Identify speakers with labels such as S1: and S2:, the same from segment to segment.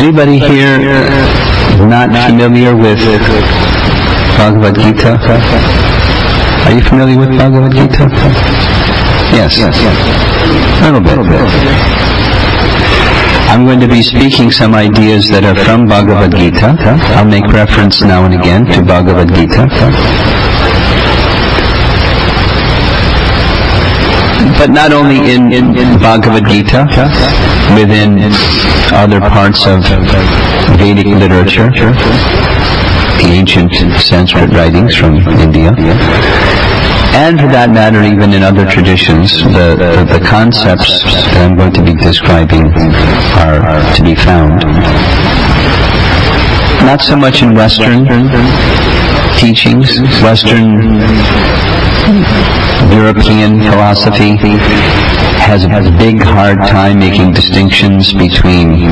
S1: Anybody here not familiar with Bhagavad Gita? Are you familiar with Bhagavad Gita? Yes. A little bit. I'm going to be speaking some ideas that are from Bhagavad Gita. I'll make reference now and again to Bhagavad Gita. But not only in Bhagavad Gita, within other parts of Vedic literature, the ancient Sanskrit writings from India, and for that matter even in other traditions, the concepts that I'm going to be describing are to be found. Not so much in Western teachings. Western European philosophy has a big hard time making distinctions between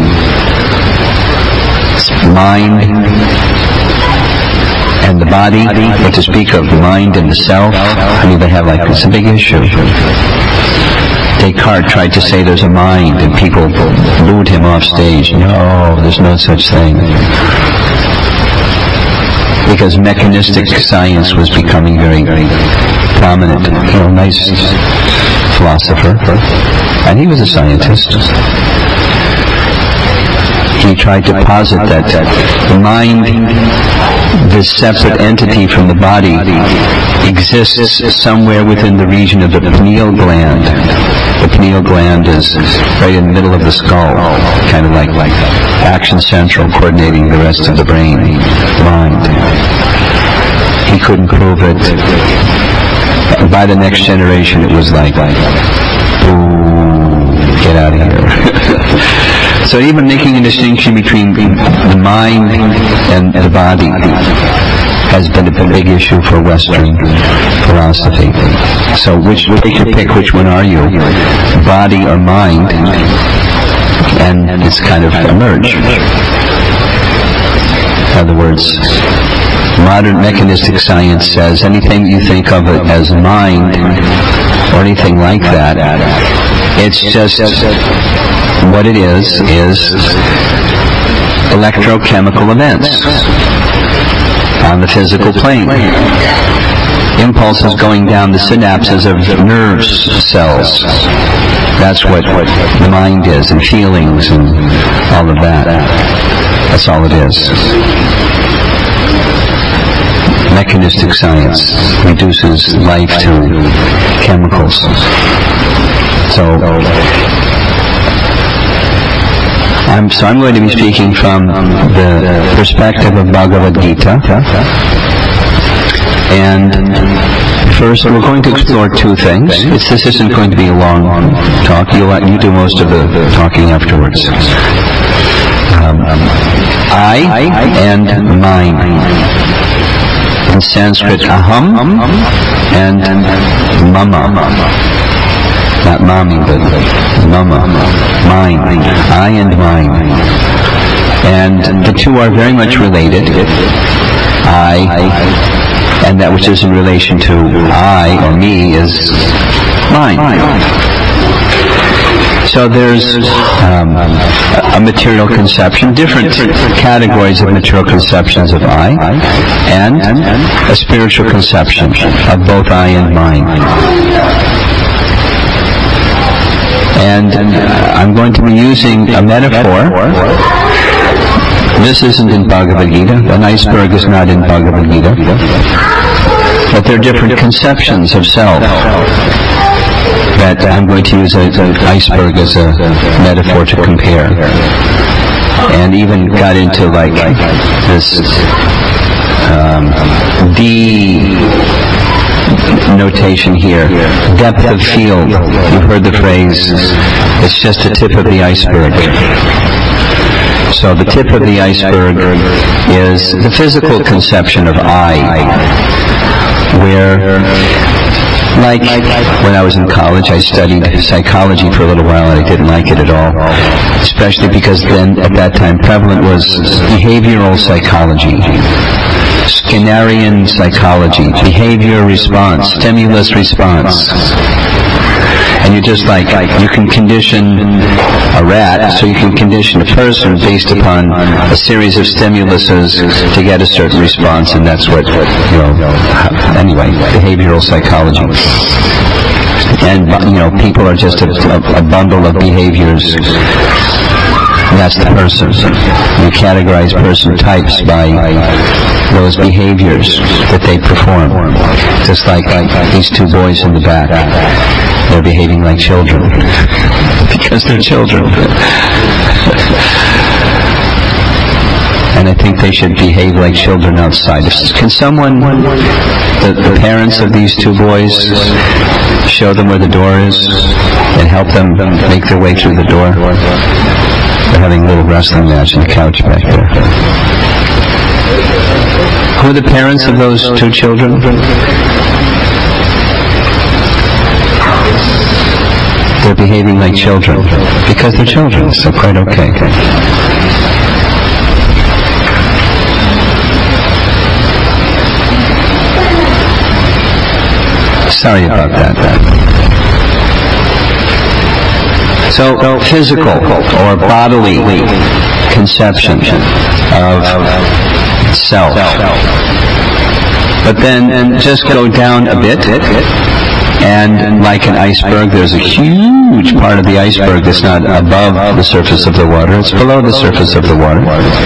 S1: mind and the body, or to speak of the mind and the self. I mean, they have it's a big issue. Descartes tried to say there's a mind, and people booed him off stage. No, there's no such thing. Because mechanistic science was becoming very, very prominent. Nice philosopher. And he was a scientist. He tried to posit that the mind, this separate entity from the body, exists somewhere within the region of the pineal gland. The pineal gland is right in the middle of the skull, kind of like action central coordinating the rest of the brain, mind. He couldn't prove it. By the next generation it was like, boo, get out of here. So even making a distinction between the mind and the body has been a big issue for Western philosophy. So take your pick, which one are you? Body or mind? And it's kind of emerged. In other words, modern mechanistic science says anything you think of it as mind or anything like that, it's just what it is electrochemical events on the physical plane. Impulses going down the synapses of nerve cells. That's what the mind is, and feelings and all of that. That's all it is. Mechanistic science reduces life to chemicals. So I'm going to be speaking from the perspective of Bhagavad Gita. And first, we're going to explore two things. This isn't going to be a long talk. You do most of the talking afterwards. I and mine. In Sanskrit, aham and mama. Not mommy, but mama. Mine. I and mine. And the two are very much related. I, and that which is in relation to I or me is mine. So there's a material conception, different categories of material conceptions of I, and a spiritual conception of both I and mine. And I'm going to be using a metaphor. This isn't in Bhagavad Gita. An iceberg is not in Bhagavad Gita. But there are different conceptions of self that I'm going to use an iceberg as a metaphor to compare. And even got into this notation here. Depth of field. You've heard the phrase, it's just the tip of the iceberg. So the tip of the iceberg is the physical conception of I, where, when I was in college, I studied psychology for a little while and I didn't like it at all, especially because then, at that time, prevalent was behavioral psychology, Skinnerian psychology, behavior response, stimulus response. And you just you can condition a rat, so you can condition a person based upon a series of stimuluses to get a certain response, and that's what, anyway, behavioral psychology. And, people are just a bundle of behaviors. That's the person. You categorize person types by those behaviors that they perform. Just like these two boys in the back. They're behaving like children. Because they're children. And I think they should behave like children outside. Can someone, the parents of these two boys, show them where the door is and help them make their way through the door? They're having a little wrestling match on the couch back there. Who are the parents of those two children? They're behaving like children because they're children, so quite okay. Sorry about that. So, physical or bodily conception of self. But then just go down a bit, and like an iceberg, there's a huge part of the iceberg that's not above the surface of the water, it's below the surface of the water.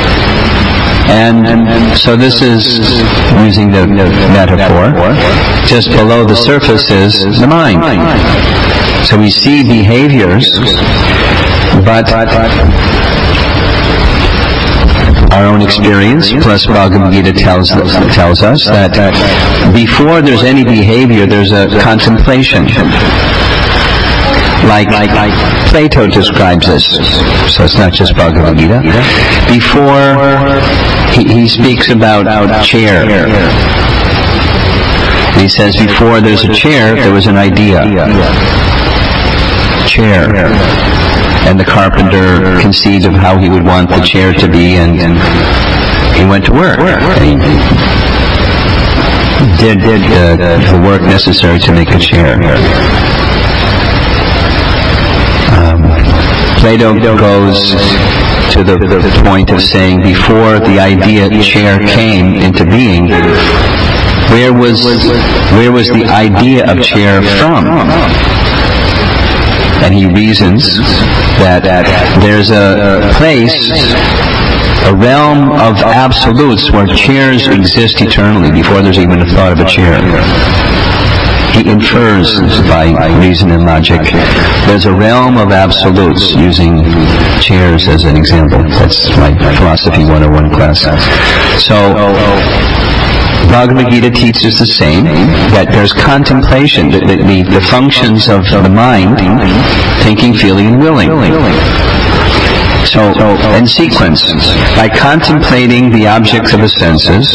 S1: And so this is, using the metaphor, just below the surface is the mind. So we see behaviors, but our own experience, plus Bhagavad Gita tells us that before there's any behavior, there's a contemplation. Like Plato describes this, so it's not just Bhagavad Gita. Before he speaks about chair. He says before there's a chair, there was an idea. Chair. And the carpenter conceived of how he would want the chair to be, and he went to work. And he did the work necessary to make a chair. Plato goes to the point of saying before the idea chair came into being, where was the idea of chair from? And he reasons that there's a place, a realm of absolutes where chairs exist eternally before there's even a thought of a chair. He infers by reason and logic. There's a realm of absolutes, using chairs as an example. That's my Philosophy 101 class. So Bhagavad Gita teaches the same, that there's contemplation, the functions of the mind, thinking, feeling, and willing. So, in sequence, by contemplating the objects of the senses,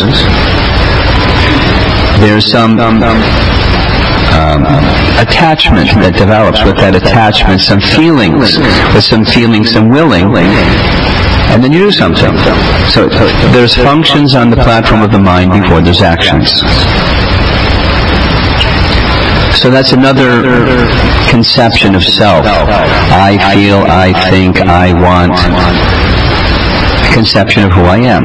S1: there's some attachment that develops. With that attachment, some feelings, some willing, and then you do something. So there's functions on the platform of the mind before there's actions. So that's another conception of self. I feel, I think, I want. Conception of who I am.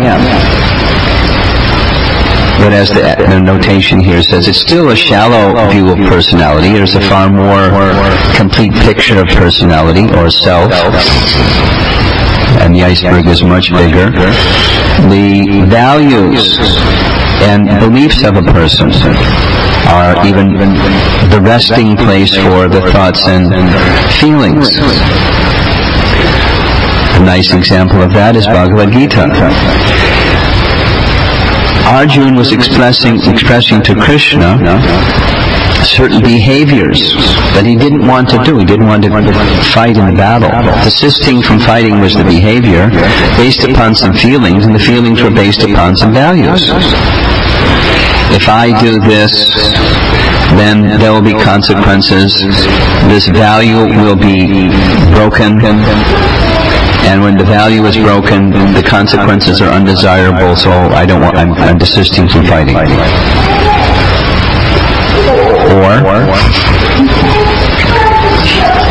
S1: But as the notation here says, it's still a shallow view of personality. There's a far more complete picture of personality or self. And the iceberg is much bigger. The values and beliefs of a person are even the resting place for the thoughts and feelings. A nice example of that is Bhagavad Gita. Arjuna was expressing to Krishna certain behaviors that he didn't want to do. He didn't want to fight in the battle. Desisting from fighting was the behavior, based upon some feelings, and the feelings were based upon some values. If I do this, then there will be consequences. This value will be broken. And when the value is broken, the consequences are undesirable, so I'm desisting from fighting. Or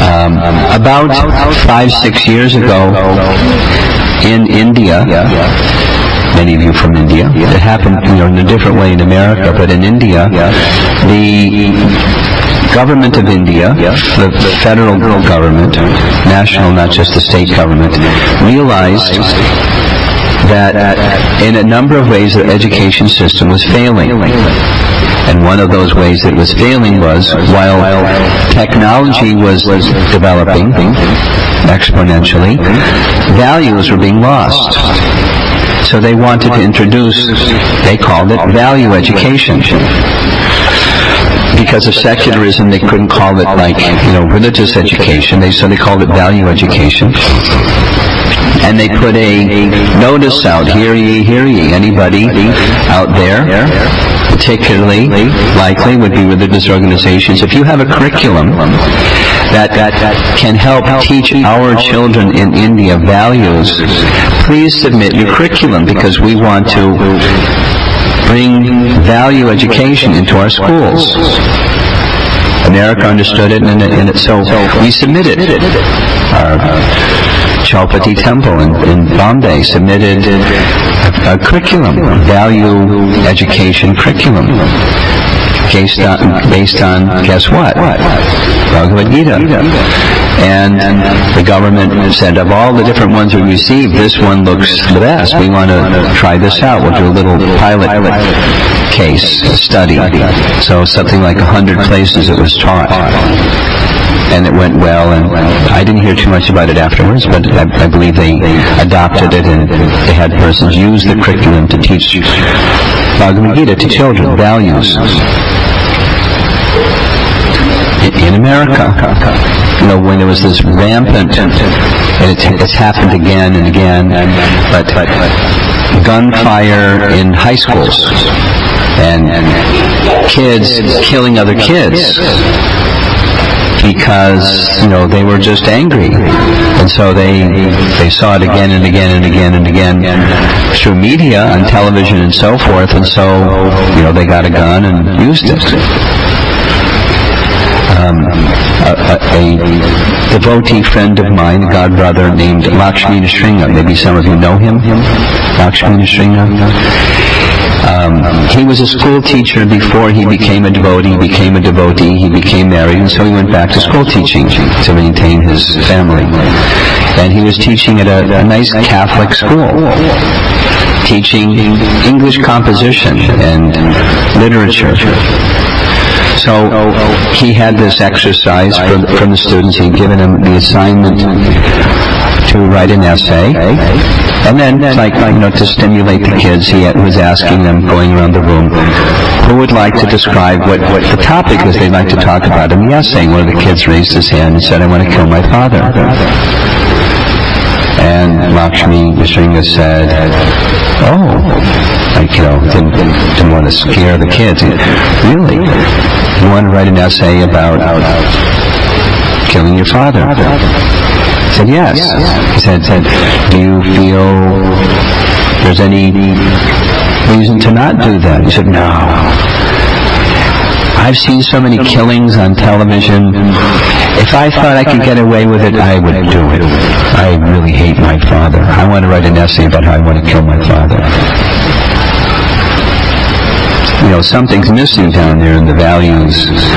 S1: About 5-6 years ago in India, many of you from India, it happened in a different way in America, but in India, the government of India, the federal government, national, not just the state government, realized that in a number of ways the education system was failing. And one of those ways it was failing was, while technology was developing exponentially, values were being lost. So they wanted to introduce, they called it value education. Because of secularism, they couldn't call it religious education, so they called it value education. And they put a notice out, hear ye, anybody out there, particularly likely would be religious organizations. If you have a curriculum that can help teach our children in India values, please submit your curriculum, because we want to bring value education into our schools. America understood it, and so we submitted. Our Chowpatty Temple in Bombay submitted a curriculum, value education curriculum, based on guess what? Bhagavad Gita. And the government said, of all the different ones we received, this one looks the best. We want to try this out. We'll do a little pilot case study. So something like 100 places it was taught. And it went well, and I didn't hear too much about it afterwards, but I believe they adopted it, and they had persons use the curriculum to teach Bhagavad Gita to children, values. In America, when there was this rampant, and it's happened again and again, but gunfire in high schools, and kids killing other kids, because they were just angry, and so they saw it again and again and again and again through media, on television and so forth, and so they got a gun and used it. A devotee friend of mine, a god brother named Lakshmi Nrsinga, maybe some of you know him, Lakshmi Nrsinga. He was a school teacher before he became a devotee. He became married, and so he went back to school teaching to maintain his family. And he was teaching at a nice Catholic school, teaching English composition and literature. So he had this exercise from the students. He'd given them the assignment to write an essay, and then to stimulate the kids, he was asking them, going around the room, who would like to describe what the topic was they'd like to talk about in the essay. One of the kids raised his hand and said, I want to kill my father. And Lakshmi Nrsinga said, didn't want to scare the kids. Really? You want to write an essay about killing your father? He said, yes. He said, do you feel there's any reason to not do that? He said, no. I've seen so many killings on television. If I thought I could get away with it, I would do it. I really hate my father. I want to write an essay about how I want to kill my father. Something's missing down there in the values.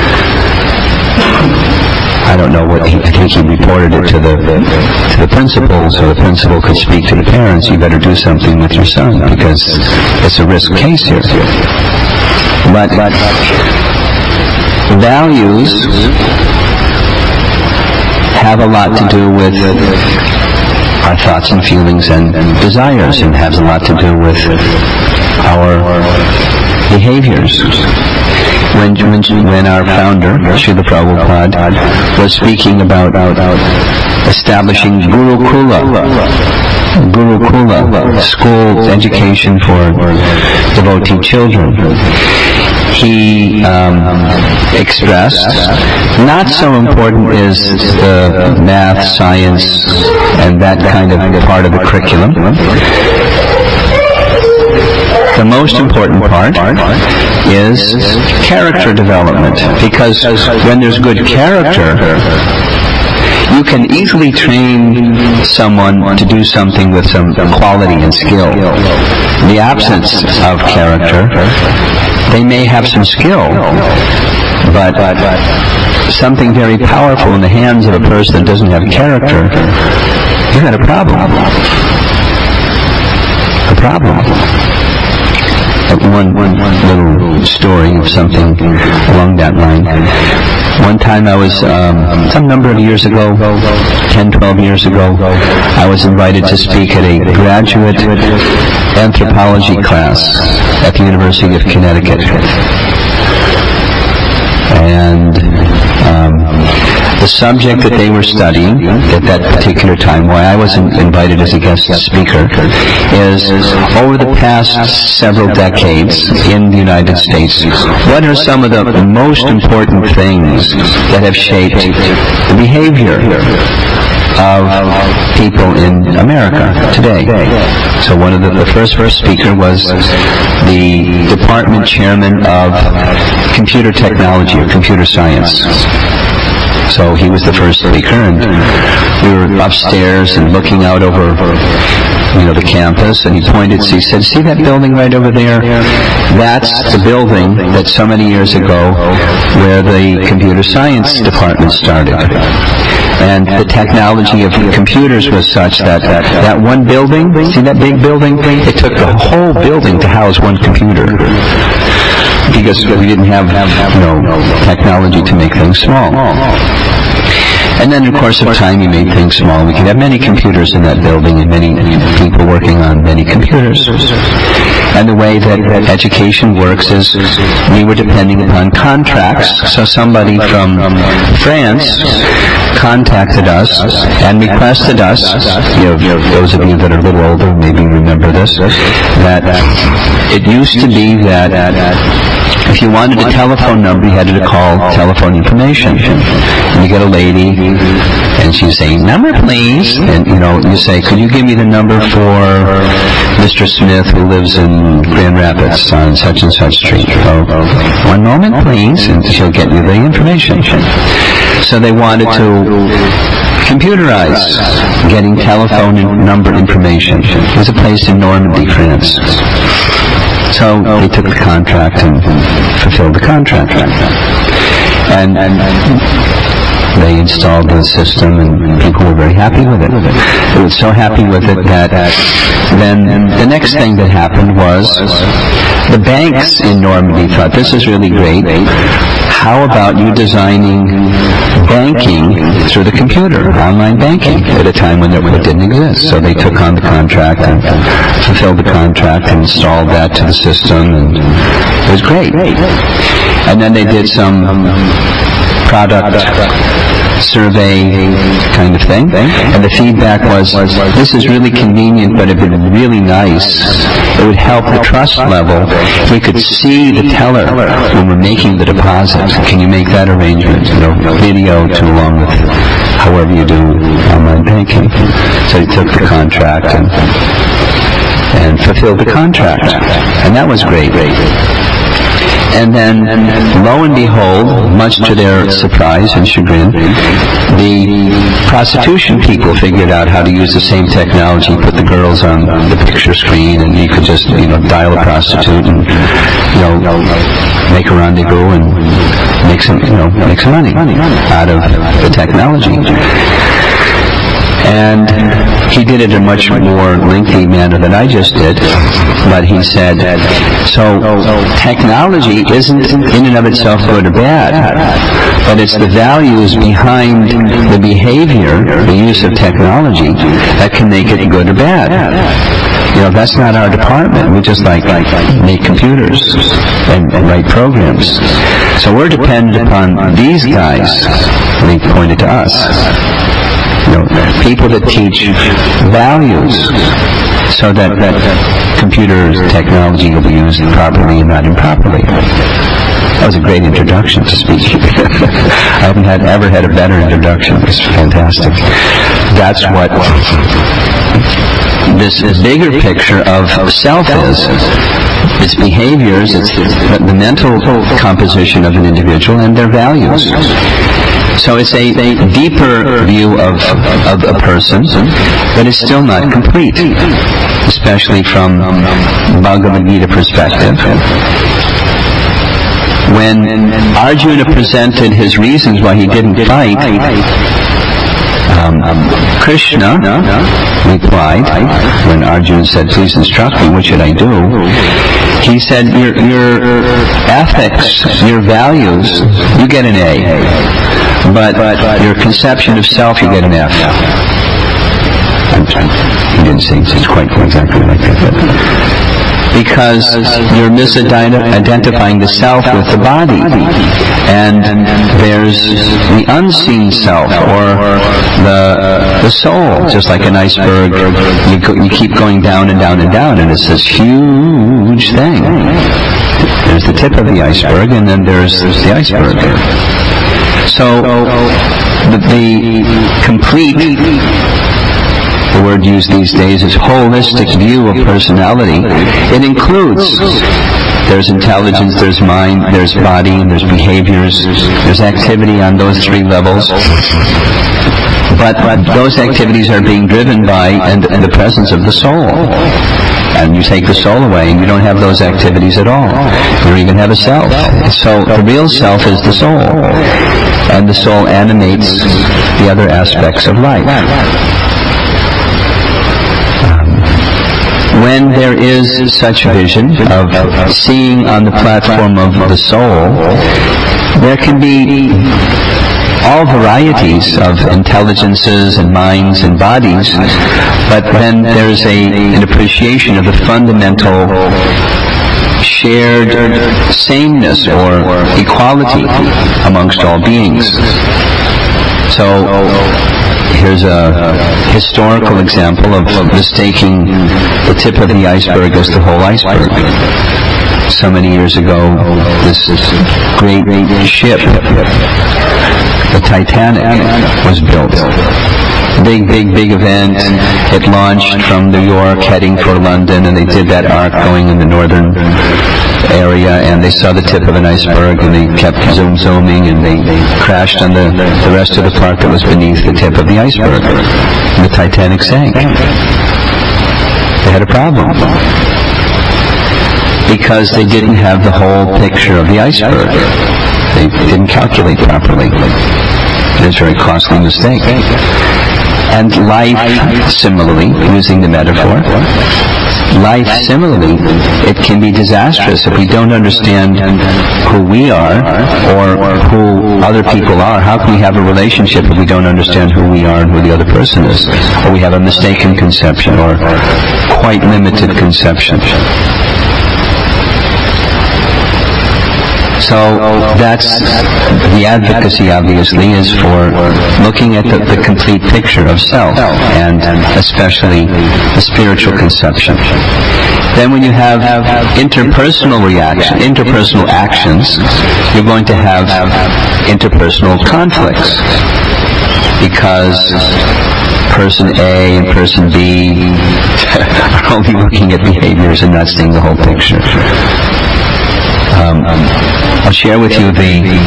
S1: I don't know what, I think he reported it to the principal, so the principal could speak to the parents, you better do something with your son, because it's a risk case here. But values have a lot to do with our thoughts and feelings and desires, and has a lot to do with our behaviors. When our founder, Srila Prabhupada, was speaking about establishing Gurukula, school education for devotee children, he expressed, not so important is the math, science, and that kind of part of the curriculum. The most important part is character development, because when there's good character, You can easily train someone to do something with some quality and skill. In the absence of character, they may have some skill, but something very powerful in the hands of a person that doesn't have character, you got a problem. A problem. One little story of something along that line. One time I was, some number of years ago, 10, 12 years ago, I was invited to speak at a graduate anthropology class at the University of Connecticut. And the subject that they were studying at that particular time, why I was invited as a guest speaker, is over the past several decades in the United States, what are some of the most important things that have shaped the behavior of people in America today? So one of the first speaker was the department chairman of computer technology or computer science. So he was the first speaker, and we were upstairs and looking out over, the campus, and he said, see that building right over there? That's the building that so many years ago where the computer science department started. And the technology of computers was such that one building, see that big building? It took the whole building to house one computer, because we didn't have, technology to make things small. And then, in the course of time, he made things small. We could have many computers in that building and many people working on many computers. And the way that education works is we were depending upon contracts. So somebody from France contacted us and requested us, those of you that are a little older maybe remember this, that it used to be that if you wanted a telephone number, you had to call telephone information. And you get a lady, and she's saying, number please, and you say, could you give me the number for Mr. Smith who lives in Grand Rapids on such and such street? Oh, one moment please, and she'll get you the information. So they wanted to computerize getting telephone number information. It was a place in Normandy, France. So they took the contract and fulfilled the contract. And they installed the system, and people were very happy with it. They were so happy with it that then the next thing that happened was the banks in Normandy thought, this is really great. How about you designing banking through the computer, online banking, at a time when it didn't exist? So they took on the contract and fulfilled the contract and installed that to the system, and it was great. And then they did some product survey kind of thing, and the feedback was, this is really convenient, but it would be really nice. It would help the trust level if we could see the teller when we're making the deposit. Can you make that arrangement? Video to along with however you do online banking. So he took the contract and fulfilled the contract, and that was great. And then, lo and behold, much to their surprise and chagrin, the prostitution people figured out how to use the same technology, put the girls on the picture screen, and you could just, dial a prostitute and, make a rendezvous and make some money out of the technology. And he did it in a much more lengthy manner than I just did, but he said, so technology isn't in and of itself good or bad, but it's the values behind the behavior, the use of technology, that can make it good or bad. That's not our department. We just make computers and write programs. So we're dependent upon these guys, and he pointed to us. People that teach values so that computer technology will be used properly and not improperly. That was a great introduction to speech. I haven't ever had a better introduction. It's fantastic. That's what this bigger picture of self is. Its behaviors, it's the mental composition of an individual and their values. So it's a deeper view of a person, but it's still not complete, especially from Bhagavad Gita perspective. When Arjuna presented his reasons why he didn't fight, Krishna replied, when Arjuna said, please instruct me, what should I do? He said, your ethics, your values, you get an A. But your conception of self, you get an F. He didn't say it's quite exactly like that. Because you're misidentifying the self with the body. And there's the unseen self, or the soul, just like an iceberg. You keep going down and down and down, and it's this huge thing. There's the tip of the iceberg, and then there's the iceberg. So the complete, the word used these days is holistic view of personality. It includes, there's intelligence, there's mind, there's body, and there's behaviors, there's activity on those three levels. But those activities are being driven by the presence of the soul. And you take the soul away, and you don't have those activities at all. You don't even have a self. So the real self is the soul. And the soul animates the other aspects of life. When there is such vision of seeing on the platform of the soul, there can be all varieties of intelligences and minds and bodies, but then there's an appreciation of the fundamental shared sameness or equality amongst all beings. So here's a historical example of mistaking the tip of the iceberg as the whole iceberg. So many years ago, this great ship, the Titanic, was built. Big event. It launched from New York heading for London, and they did that arc going in the northern area, and they saw the tip of an iceberg, and they kept zooming, and they crashed on the rest of the part that was beneath the tip of the iceberg. And the Titanic sank. They had a problem because they didn't have the whole picture of the iceberg. They didn't calculate properly. It was a very costly mistake. And life, similarly, using the metaphor, life, similarly, it can be disastrous if we don't understand who we are or who other people are. How can we have a relationship if we don't understand who we are and who the other person is? Or we have a mistaken conception or quite limited conception. So that's the advocacy, obviously, is for looking at the complete picture of self, and especially the spiritual conception. Then when you have interpersonal actions, you're going to have interpersonal conflicts, because person A and person B are only looking at behaviors and not seeing the whole picture. I'll share with you the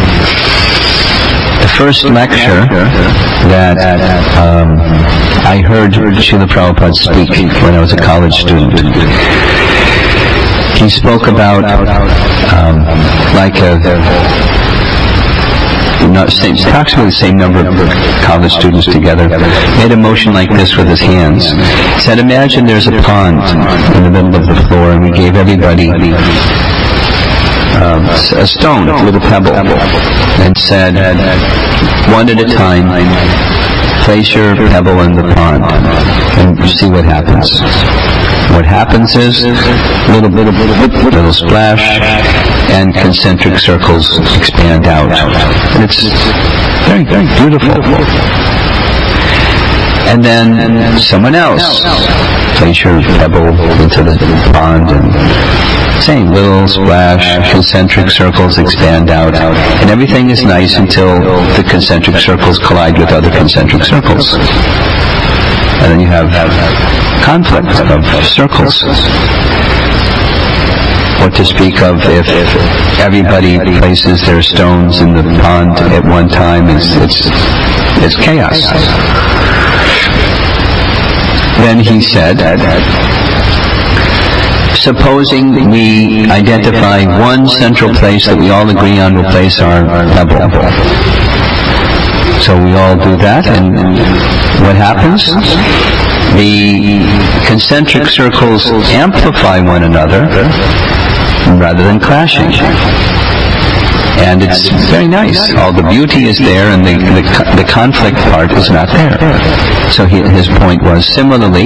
S1: first lecture that I heard Srila Prabhupada speak when I was a college student. He spoke about approximately the same number of college students together, made a motion like this with his hands. He said, imagine there's a pond in the middle of the floor, and we gave everybody a stone, a little pebble, and said, one at a time, place your pebble in the pond and see what happens. What happens is little splash, and concentric circles expand out. And it's very, very beautiful. And then someone else, place your pebble into the pond, and same little splash, concentric circles expand out, and everything is nice until the concentric circles collide with other concentric circles. And then you have conflict of circles. What to speak of if everybody places their stones in the pond at one time? It's chaos. Then he said, supposing we identify one central place that we all agree on will place our pebble. So we all do that, and what happens? The concentric circles amplify one another rather than clashing. And it's very nice. All the beauty is there, and the conflict part is not there. So his point was, similarly,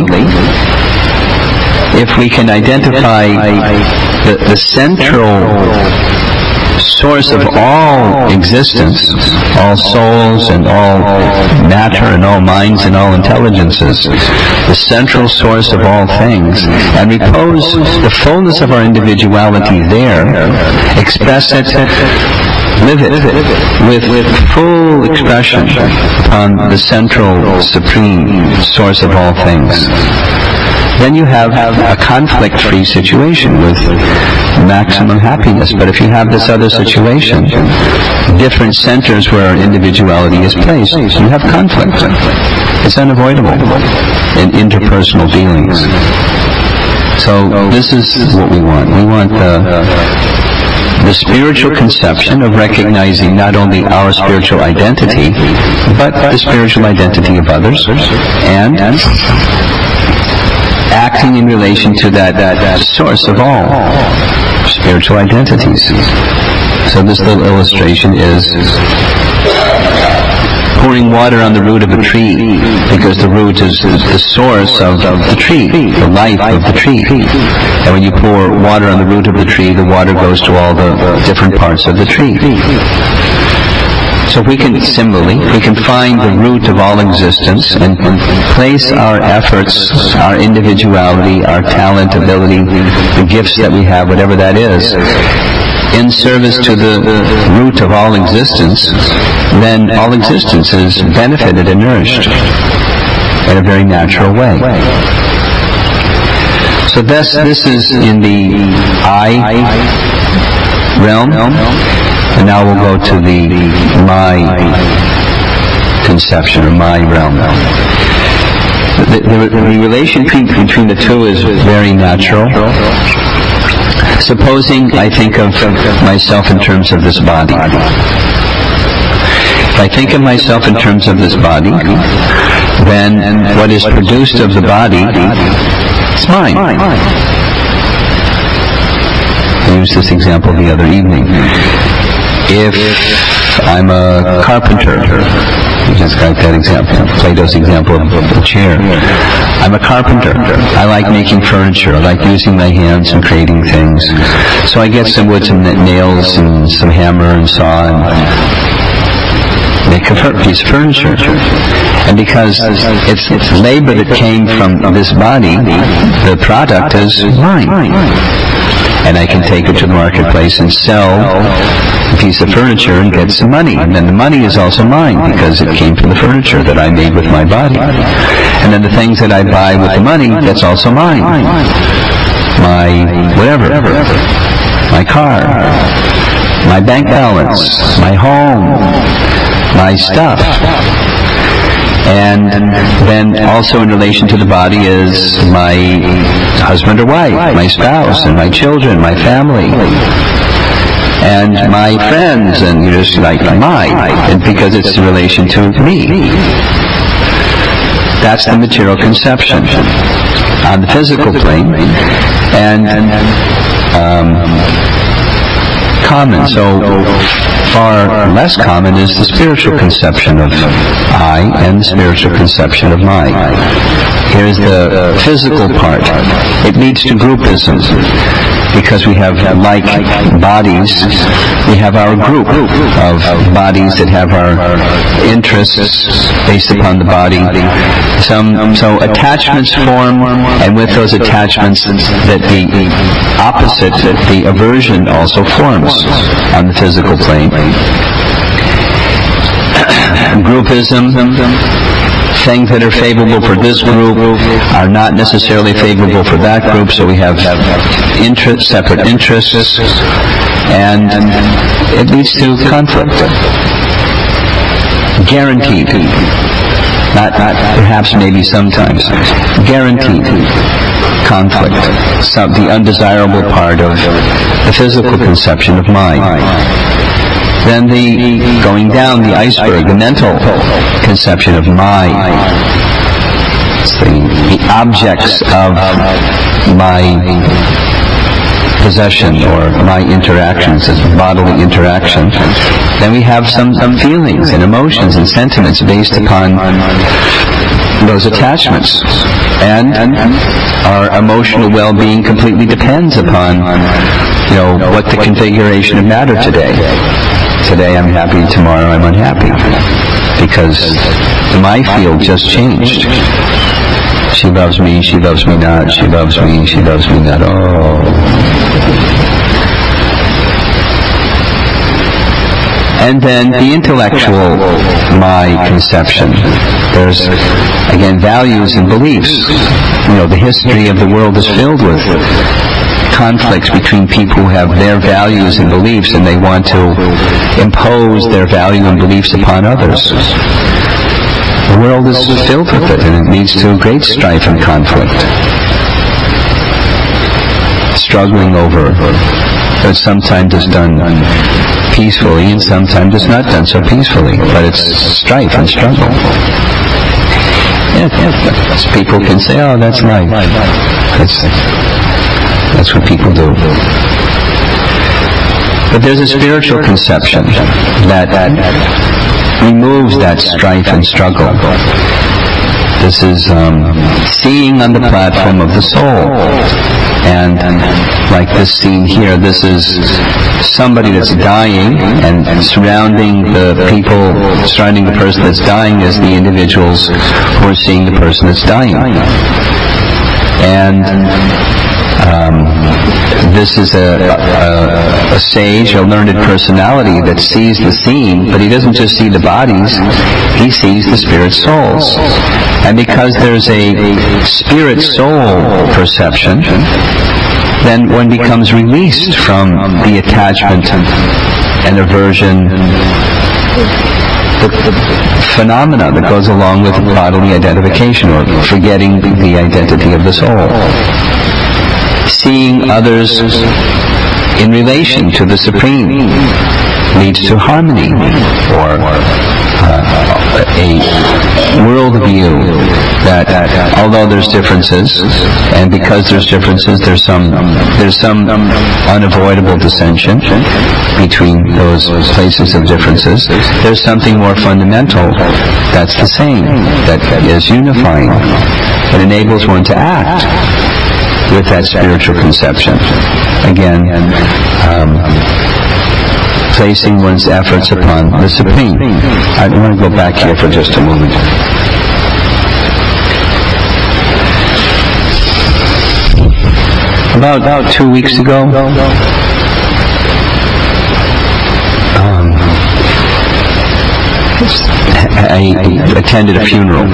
S1: if we can identify the central source of all existence, all souls and all matter and all minds and all intelligences, the central source of all things, and repose the fullness of our individuality there, express it, live it with full expression upon the central supreme source of all things, then you have a conflict-free situation with maximum happiness. But if you have this other situation, different centers where individuality is placed, you have conflict. It's unavoidable in interpersonal dealings. So this is what we want. We want the spiritual conception of recognizing not only our spiritual identity, but the spiritual identity of others, and acting in relation to that source of all spiritual identities. So this little illustration is pouring water on the root of a tree, because the root is the source of the tree, the life of the tree. And when you pour water on the root of the tree, the water goes to all the different parts of the tree. So we can find the root of all existence and place our efforts, our individuality, our talent, ability, the gifts that we have, whatever that is, in service to the root of all existence, then all existence is benefited and nourished in a very natural way. So this is in the I realm. And now we'll go to the my conception, or my realm. The relation between the two is very natural. Supposing I think of myself in terms of this body. If I think of myself in terms of this body, then what is produced of the body is mine. I used this example the other evening. If I'm a carpenter, you just got that example, Plato's example of the chair. I'm a carpenter. I like making furniture. I like using my hands and creating things. So I get some wood, some nails, and some hammer and saw, and make a piece of furniture. And because it's labor that came from this body, the product is mine. And I can take it to the marketplace and sell a piece of furniture and get some money. And then the money is also mine because it came from the furniture that I made with my body. And then the things that I buy with the money, that's also mine. My whatever. My car. My bank balance. My home. My stuff. And then also in relation to the body is my husband or wife, my spouse, and my children, my family, and my friends, and just like mine, and because it's in relation to me. That's the material conception on the physical plane, and common. So far less common is the spiritual conception of I and the spiritual conception of my. Here's the physical part. It leads to groupism. Because we have like bodies, we have our group of bodies that have our interests based upon the body. So attachments form, and with those attachments, that the opposite, the aversion, also forms on the physical plane. Groupism things that are favorable for this group are not necessarily favorable for that group, so we have separate interests, and it leads to conflict. Guaranteed. Not perhaps, maybe, sometimes. Guaranteed conflict. The undesirable part of the physical conception of mind. Then going down the iceberg, the mental conception of mind. It's the objects of my possession or my interactions, as bodily interaction. Then we have some feelings and emotions and sentiments based upon those attachments. And our emotional well-being completely depends upon, what the configuration of matter today. Today I'm happy, tomorrow I'm unhappy. Because my field just changed. She loves me not, she loves me not. And then the intellectual my conception. There's, again, values and beliefs. The history of the world is filled with conflicts between people who have their values and beliefs, and they want to impose their value and beliefs upon others. The world is filled with it, and it leads to great strife and conflict. Struggling over, but sometimes it's done peacefully, and sometimes it's not done so peacefully, but it's strife and struggle. People can say, oh, that's life. That's what people do. But there's a spiritual conception that removes that strife and struggle. This is seeing on the platform of the soul. And like this scene here, this is somebody that's dying, and surrounding the person that's dying is the individuals who are seeing the person that's dying. And this is a sage, a learned personality that sees the scene, but he doesn't just see the bodies, he sees the spirit souls. And because there's a spirit soul perception, then one becomes released from the attachment and aversion, the phenomena that goes along with bodily identification, or forgetting the identity of the soul. Seeing others in relation to the Supreme leads to harmony, or a worldview that although there's differences, and because there's differences, there's some unavoidable dissension between those places of differences. There's something more fundamental that's the same, that is unifying, that enables one to act with that spiritual conception. Again, placing one's efforts upon the Supreme. I want to go back here for just a moment. About 2 weeks ago, I attended a funeral,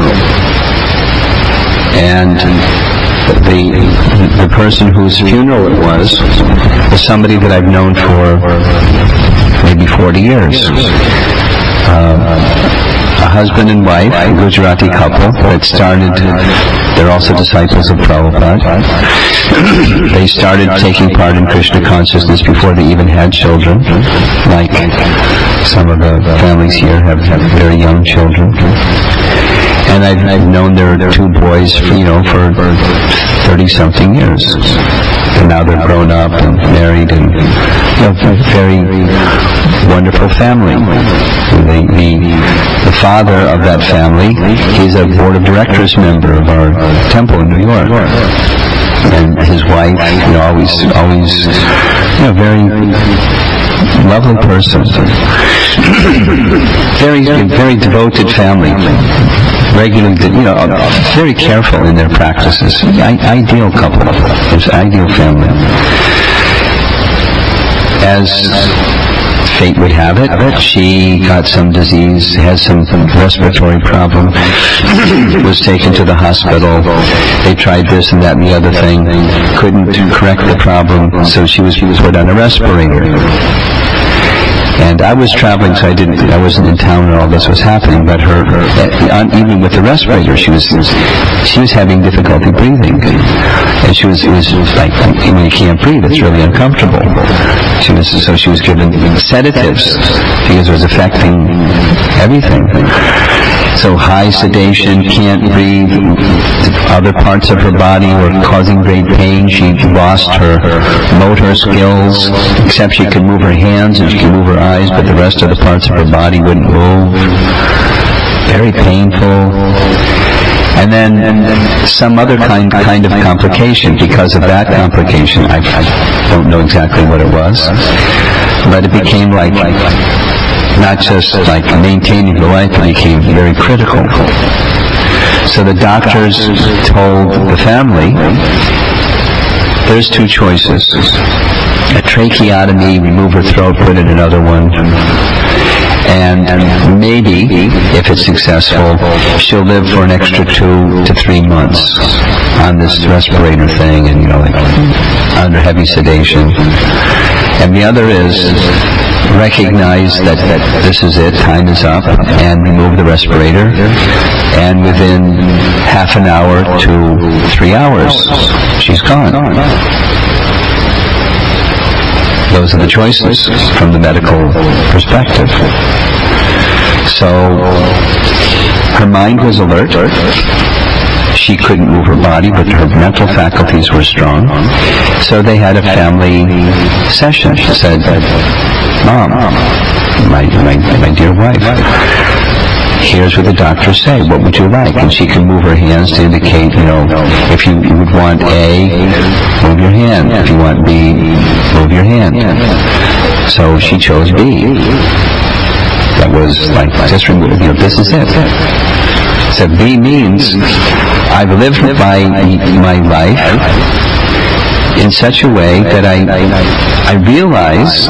S1: and the person whose funeral it was somebody that I've known for maybe 40 years. A husband and wife, a Gujarati couple that started, they're also disciples of Prabhupada. They started taking part in Krishna consciousness before they even had children, like some of the families here have very young children. And I've known their two boys, for 30-something years. And now they're grown up and married, and a very wonderful family. The father of that family, he's a board of directors member of our temple in New York. And his wife, always, very lovely person. Very devoted family. Regularly, very careful in their practices. Ideal couple. It's ideal family. As fate would have it, she got some disease, had some respiratory problem, was taken to the hospital. They tried this and that and the other thing, couldn't correct the problem, so she was put on a respirator. And I was traveling, so I wasn't in town when all this was happening, but even with the respirator, she was having difficulty breathing. And she was like, when you can't breathe, it's really uncomfortable. So she was given sedatives, because it was affecting everything. So high sedation, can't breathe, other parts of her body were causing great pain. She lost her motor skills, except she could move her hands and she could move her eyes, but the rest of the parts of her body wouldn't move. Very painful. And then some other kind of complication. Because of that complication, I don't know exactly what it was, but it became like not just like maintaining the life, it became very critical. So the doctors told the family, there's two choices. A tracheotomy, remove her throat, put in another one. And maybe, if it's successful, she'll live for an extra 2 to 3 months on this respirator thing and, like under heavy sedation. And the other is recognize that this is it, time is up, and remove the respirator. And within half an hour to 3 hours, she's gone. Those are the choices from the medical perspective. So her mind was alert. She couldn't move her body, but her mental faculties were strong. So they had a family session. She said, Mom, my dear wife, here's what the doctors say. What would you like? And she can move her hands to indicate, if you would want A, move your hand. If you want B, move your hand. So she chose B. That was like, just remove, this is it. So B means, I've lived my life in such a way that I realize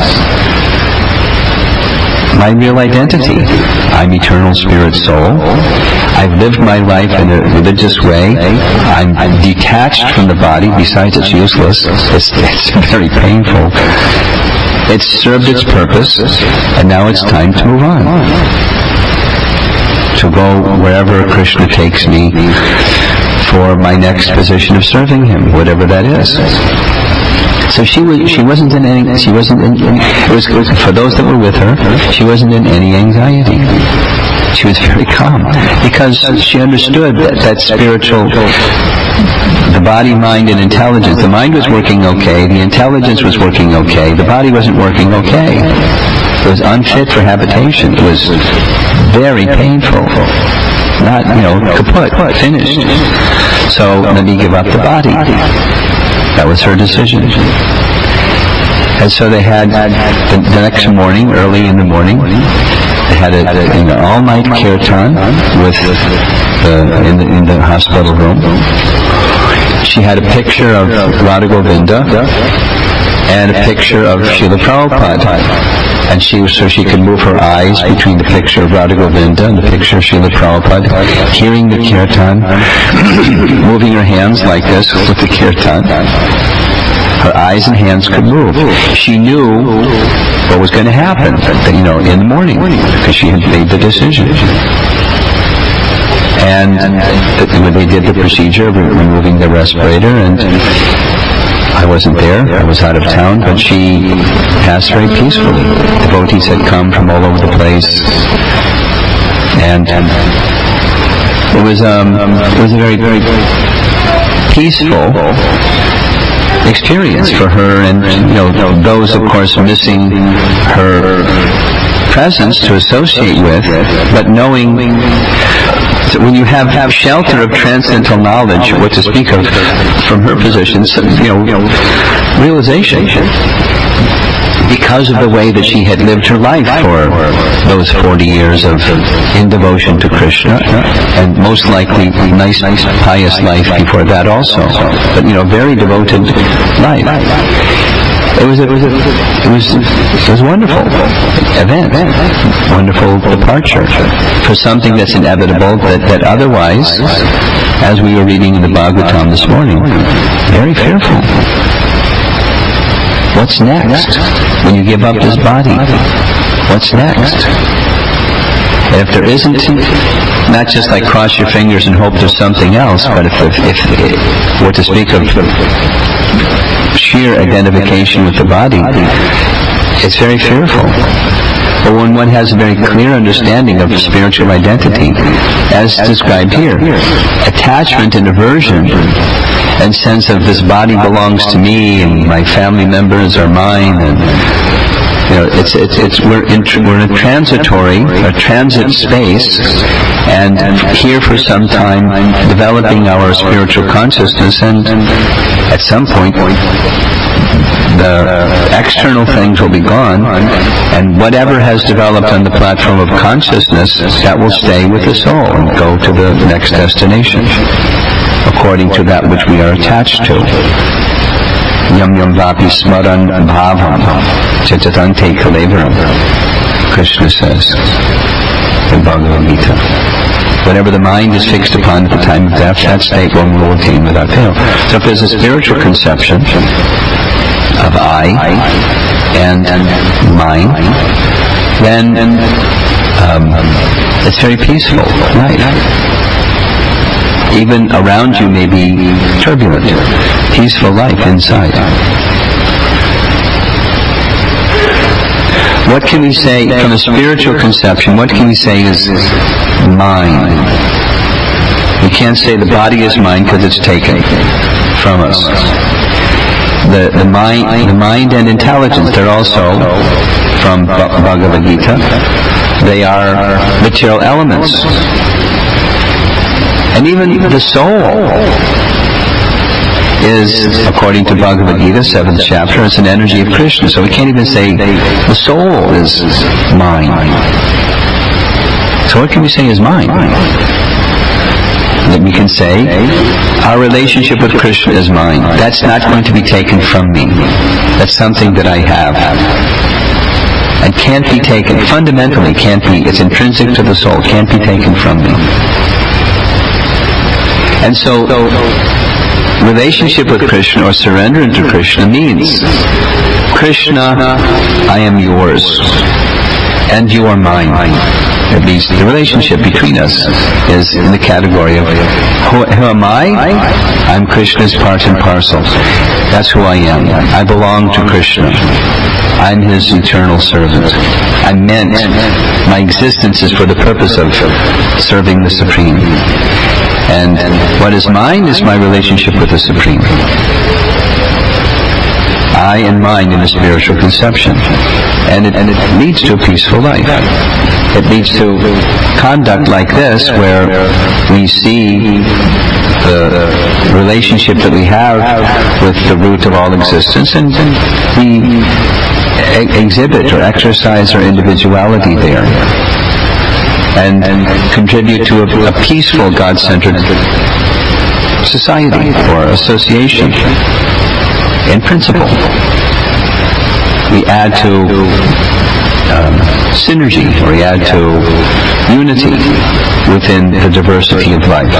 S1: my real identity. I'm eternal spirit soul. I've lived my life in a religious way. I'm detached from the body. Besides, it's useless. It's very painful. It's served its purpose, and now it's time to move on. To go wherever Krishna takes me for my next position of serving him, whatever that is. So she wasn't in any, it was for those that were with her, she wasn't in any anxiety. She was very calm, because she understood that spiritual, the body, mind, and intelligence. The mind was working okay, the intelligence was working okay, the body wasn't working okay. It was unfit for habitation. It was very painful. Not, kaput, finished. So let me give up the body. That was her decision. And so they had, the next morning, early in the morning, they had an all-night kirtan in the hospital room. She had a picture of Radha Govinda and a picture of Srila Prabhupada. And so she could move her eyes between the picture of Radha Govinda and the picture of Srila Prabhupada, hearing the kirtan, moving her hands like this with the kirtan. Her eyes and hands could move. She knew what was going to happen, in the morning, because she had made the decision. And when they did the procedure of removing the respirator, and I wasn't there, I was out of town, but she passed very peacefully. Devotees had come from all over the place, and it was a very, very peaceful experience for her, and those, of course, missing her presence to associate with, but knowing that when you have shelter of transcendental knowledge, what to speak of from her position, realization, because of the way that she had lived her life for those 40 years in devotion to Krishna, and most likely a nice, pious life before that also, but very devoted life. It was a wonderful event, wonderful departure for something that's inevitable, that otherwise, as we were reading in the Bhagavatam this morning, very fearful. What's next? When you give up this body, what's next? And if there isn't, not just like cross your fingers and hope there's something else, but if we're to speak of sheer identification with the body, it's very fearful. But when one has a very clear understanding of spiritual identity, as described here, attachment and aversion and sense of this body belongs to me and my family members are mine, and we're in a transit space, and here for some time developing our spiritual consciousness, and at some point the external things will be gone, and whatever has developed on the platform of consciousness, that will stay with the soul and go to the next destination according to that which we are attached to. Yam yam vapi smaran bhavam chachatante kalevaram, Krishna says in Bhagavad Gita. Whatever the mind is fixed upon at the time of death, that state one will attain without fail. So if there's a spiritual conception of I and mine, then it's very peaceful life. Even around you may be turbulent, peaceful life inside. What can we say from a spiritual conception? What can we say is mine? We can't say the body is mine because it's taken from us. The mind and intelligence, they're also from Bhagavad Gita. They are material elements. And even the soul is, according to Bhagavad Gita, 7th chapter, it's an energy of Krishna. So we can't even say the soul is mine. So what can we say is mine? That we can say, our relationship with Krishna is mine. That's not going to be taken from me. That's something that I have. And can't be taken, fundamentally can't be, it's intrinsic to the soul, can't be taken from me. And so, relationship with Krishna or surrender to Krishna means, Krishna, I am yours, and you are mine. At least the relationship between us is in the category of, who am I? I'm Krishna's part and parcel. That's who I am. I belong to Krishna. I'm his eternal servant. I'm meant, my existence is for the purpose of serving the Supreme. And what is mine is my relationship with the Supreme. I and mine in a spiritual conception. And it leads to a peaceful life. It leads to conduct like this, where we see the relationship that we have with the root of all existence, and we exhibit or exercise our individuality there. And contribute to a peaceful, God-centered society or association. In principle, we add to synergy, or we add to unity within the diversity of life.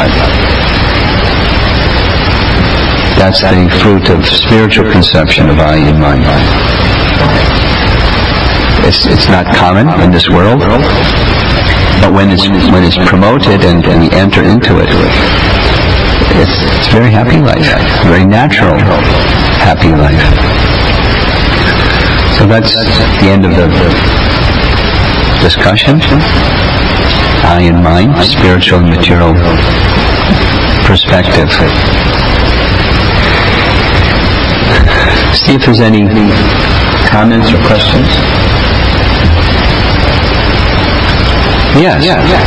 S1: That's the fruit of spiritual conception of I and mine. It's not common in this world. But when it's promoted and we enter into it, it's a very happy life, very natural, happy life. So that's the end of the discussion. I and mine, spiritual and material perspective. See if there's any comments or questions. Yes.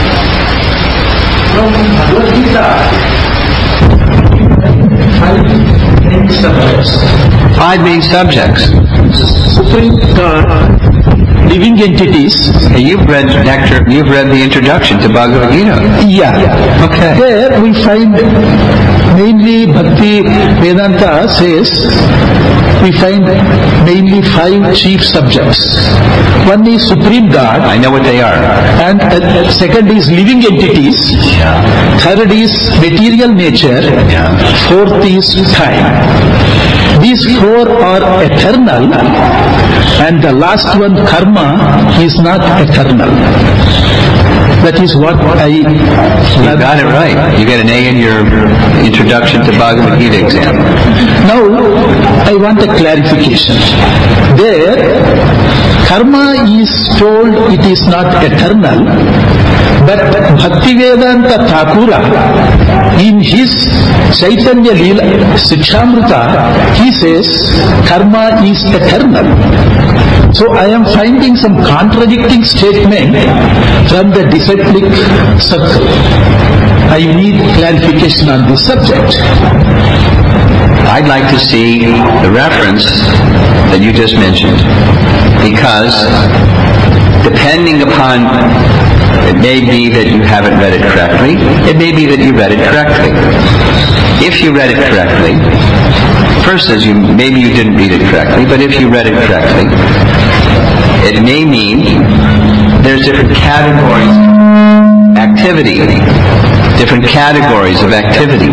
S1: Five main subjects.
S2: Supreme living entities.
S1: You've read the introduction to Bhagavad Gita.
S2: Yeah.
S1: Okay.
S2: There we find Mainly Bhakti Vedanta says we find mainly 5 chief subjects. One is Supreme God.
S1: I know what they are.
S2: And second is living entities.
S1: Yeah.
S2: Third is material nature.
S1: Yeah.
S2: Fourth is time. These 4 are eternal, and the last one, karma, is not eternal. That is what
S1: You got it right. You get an A in your introduction to Bhagavad Gita exam.
S2: Now, I want a clarification. There, karma is told it is not eternal, but Bhaktivedanta Thakura, in his Chaitanya Leela Shikshamrita, he says karma is eternal. So I am finding some contradicting statement from the disciplic circle. I need clarification on this subject.
S1: I'd like to see the reference that you just mentioned, because depending upon, it may be that you haven't read it correctly, it may be that you read it correctly. If you read it correctly, first as maybe you didn't read it correctly, but if you read it correctly, it may mean there's different categories of activity, different categories of activity.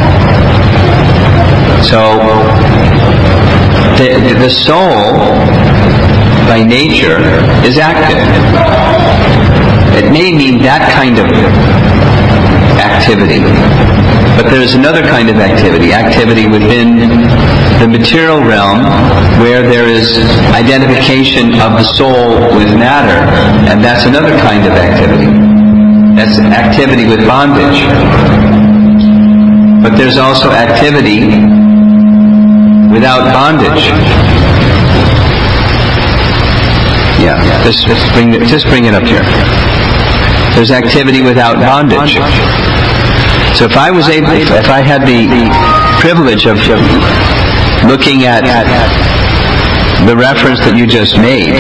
S1: So, the soul, by nature, is active. It may mean that kind of activity. But there's another kind of activity within the material realm, where there is identification of the soul with matter, and that's another kind of activity. That's activity with bondage. But there's also activity without bondage. Yeah, just bring it up here. There's activity without bondage. So if I had the privilege of looking at the reference that you just made,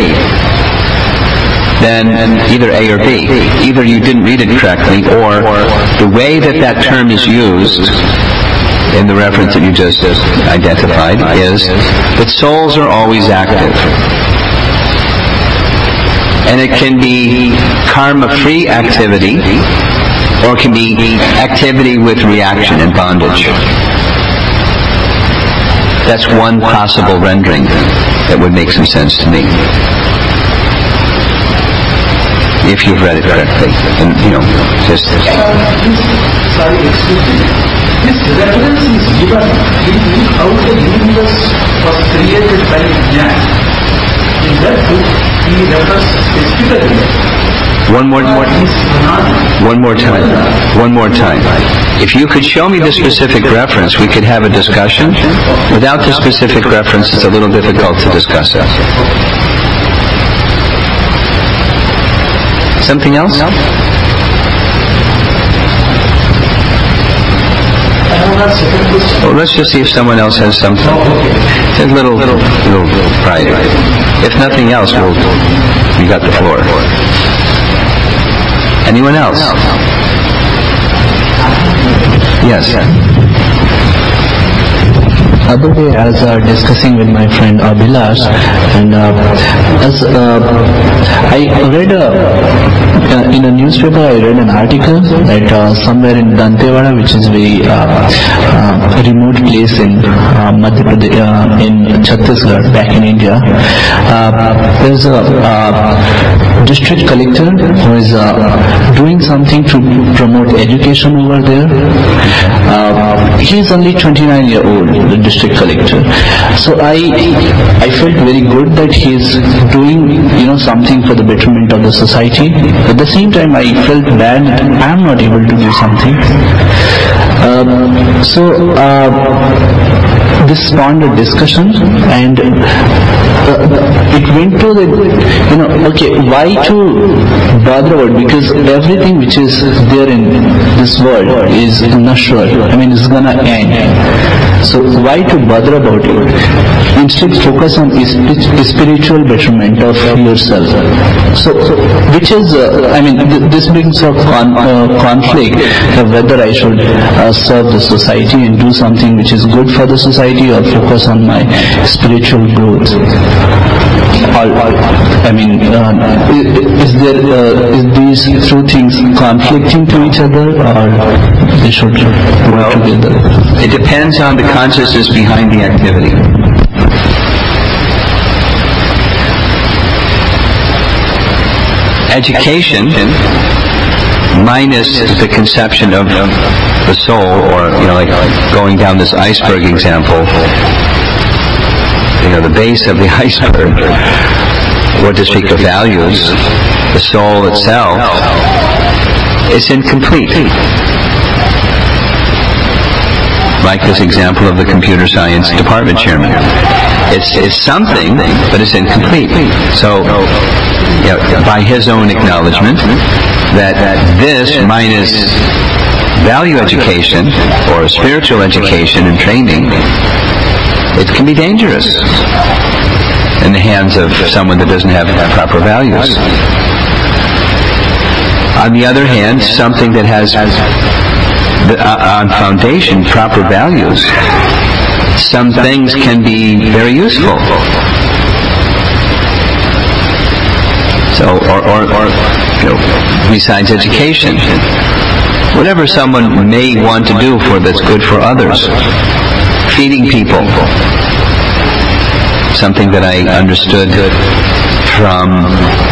S1: then either A or B. Either you didn't read it correctly, or the way that term is used in the reference that you just identified is that souls are always active. And it can be karma-free activity, or it can be activity with reaction and bondage. That's one possible rendering that would make some sense to me, if you've read it correctly. And, just...
S2: Sorry, excuse me. This reference is given in how the universe was created by man. In that book, he refers specifically.
S1: One more time. If you could show me the specific reference, we could have a discussion. Without the specific reference, it's a little difficult to discuss it. Something else? Well, let's just see if someone else has something. Just a little pride. If nothing else, we got the floor. Anyone else? Yes.
S3: Other day I was discussing with my friend Abhilash, and as I read in a newspaper, I read an article that somewhere in Dantewada, which is a very remote place in Madhya Pradesh, in Chhattisgarh, back in India, there's a district collector who is doing something to promote education over there. He is only 29 years old, the district collector. So I felt very good that he is doing something for the betterment of the society. At the same time, I felt bad that I am not able to do something. This spawned a discussion, and it went to why to bother about, because everything which is there in this world is nashwar. It's gonna end. So why to bother about it? instead focus on spiritual betterment of yourself. So which is, this brings a conflict of whether I should serve the society and do something which is good for the society, or focus on my spiritual growth. Is these two things conflicting to each other, or they should work together?
S1: It depends on the consciousness behind the activity. Education, minus the conception of the soul, or like going down this iceberg example, the base of the iceberg, or to speak of values, the soul itself, is incomplete. Like this example of the computer science department chairman. It's something, but it's incomplete. So, by his own acknowledgement, that this minus value education, or spiritual education and training, it can be dangerous in the hands of someone that doesn't have proper values. On the other hand, something that has on foundation proper values, some things can be very useful. So, besides education, whatever someone may want to do that's good for others, feeding people, something that I understood from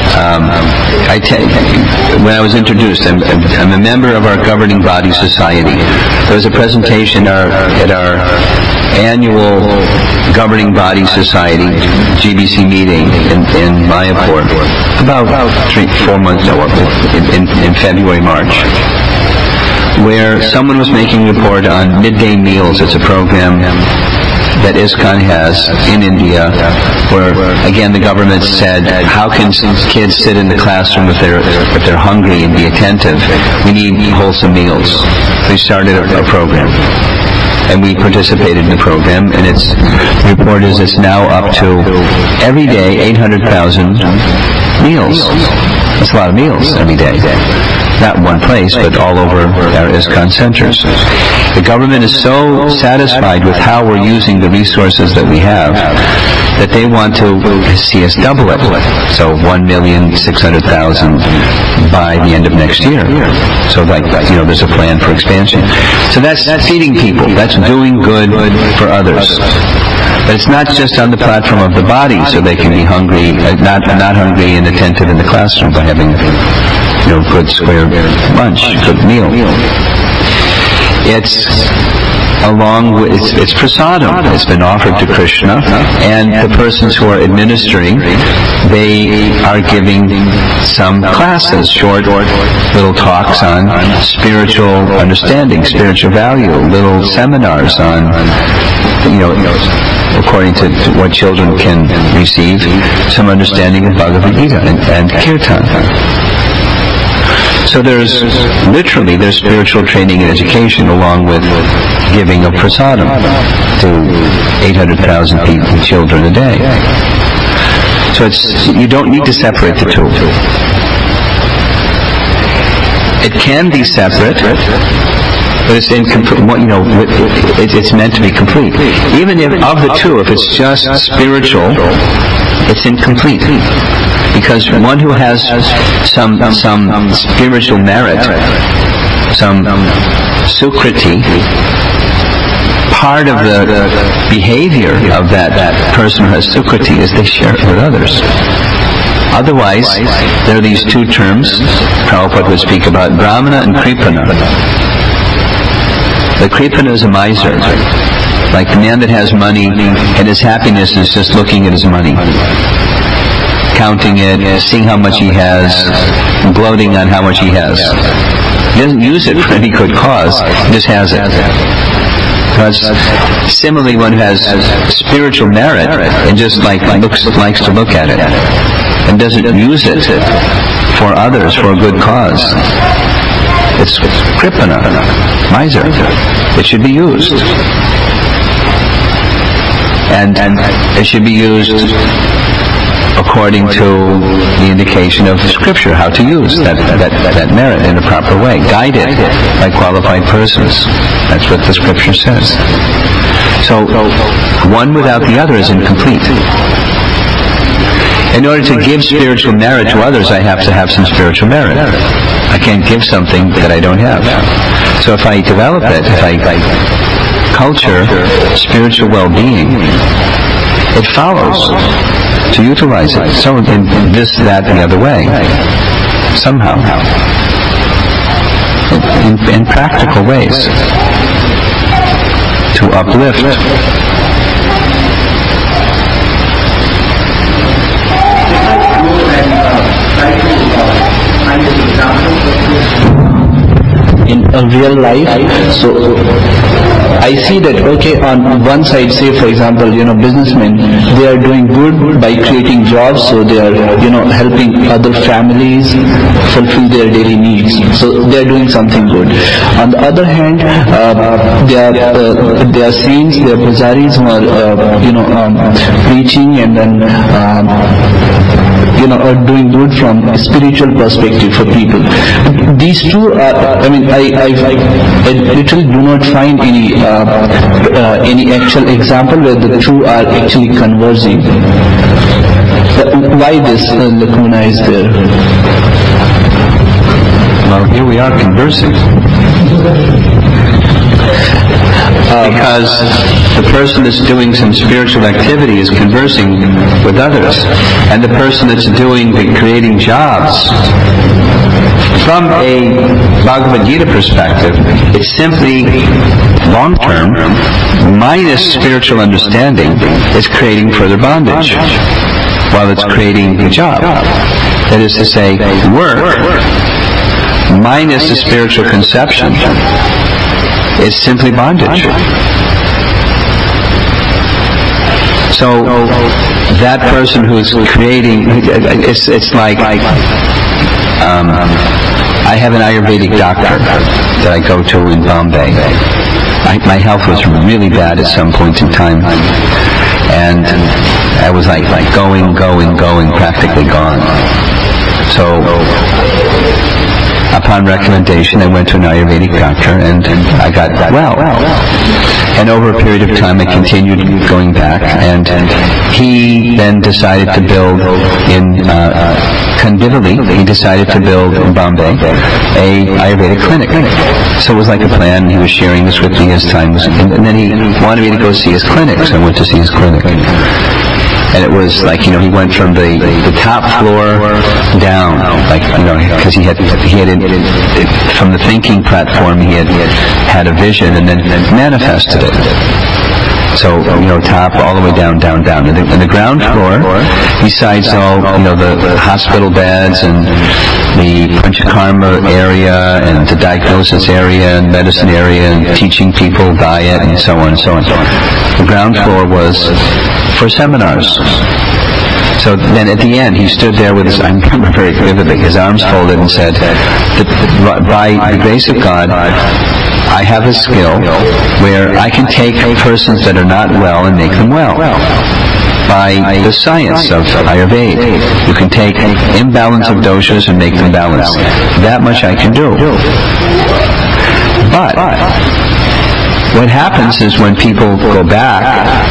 S1: when I was introduced. I'm a member of our governing body society. There was a presentation at our annual governing body society GBC meeting in Mayapur about 4 months ago, in February, March, where someone was making a report on midday meals. It's a program that ISKCON has in India, where again the government said, how can kids sit in the classroom if they're hungry and be attentive? We need wholesome meals. We started a program, and we participated in the program, and its report is it's now up to every day 800,000 meals. That's a lot of meals every day. Not in one place, but all over our ISKCON centers. The government is so satisfied with how we're using the resources that we have that they want to see us double it. So 1,600,000 by the end of next year. So there's a plan for expansion. So that's feeding people. That's doing good for others. But it's not just on the platform of the body, so they can be hungry, not hungry and attentive in the classroom by having good square lunch, good meal. It's along with, it's prasadam. It's been offered to Krishna, and the persons who are administering, they are giving some classes, short little talks on spiritual understanding, spiritual value, little seminars on, according to what children can receive, some understanding of Bhagavad Gita and Kirtan. So there's spiritual training and education along with giving of prasadam to 800,000 children a day. So you don't need to separate the two. It can be separate, but it's incomplete. It's meant to be complete. Even if of the two, if it's just spiritual, it's incomplete. Because one who has some spiritual merit, some sukriti, part of the behavior of that person who has sukriti is they share it with others. Otherwise, there are these two terms Prabhupada would speak about, Brahmana and Kripana. The Kripana is a miser, like the man that has money and his happiness is just looking at his money, counting it, seeing how much he has, gloating on how much he has. He doesn't use it for any good cause, he just has it. Because similarly, one who has spiritual merit and just likes to look at it and doesn't use it for others, for a good cause, it's kripana, miser. It should be used. And it should be used according to the indication of Scripture, how to use that merit in a proper way, guided by qualified persons. That's what the Scripture says. So, one without the other is incomplete. In order to give spiritual merit to others, I have to have some spiritual merit. I can't give something that I don't have. So if I develop it, if I culture spiritual well-being, it follows to utilize it. So in this, that, and the other way, somehow, in practical ways, to uplift.
S3: In a real life, so I see that, okay, on one side, say for example, businessmen, they are doing good by creating jobs, so they are, helping other families fulfill their daily needs. So they are doing something good. On the other hand, there are saints, there are pujaris who are, preaching and then, are doing good from a spiritual perspective for people. These two are, I literally do not find any actual example where the two are actually conversing. Why this lacuna is there?
S1: Well, here we are conversing. Because the person that's doing some spiritual activity is conversing with others, and the person that's creating jobs, from a Bhagavad Gita perspective, it's simply long-term, minus spiritual understanding, is creating further bondage, while it's creating a job. That is to say, work, minus the spiritual conception, is simply bondage. So that person who's creating, it's like, I have an Ayurvedic doctor that I go to in Bombay. My health was really bad at some point in time, and I was like going, practically gone. So upon recommendation, I went to an Ayurvedic doctor, and I got well. And over a period of time, I continued going back, and he then decided to build in Kandivali, he decided to build in Bombay a Ayurvedic clinic. So it was like a plan. He was sharing this with me as time was, and then he wanted me to go see his clinic, so I went to see his clinic. And it was like, he went from the top floor down, because he had from the thinking platform, he had a vision and then manifested it. So, top all the way down. And the ground floor, besides all, the hospital beds and the Panchakarma area and the diagnosis area and medicine area and teaching people diet and so on and so on. The ground floor was for seminars. So then at the end, he stood there with I remember very vividly, his arms folded and said, by the grace of God, I have a skill where I can take persons that are not well and make them well. By the science of Ayurveda, you can take imbalance of doshas and make them balanced. That much I can do. But what happens is when people go back,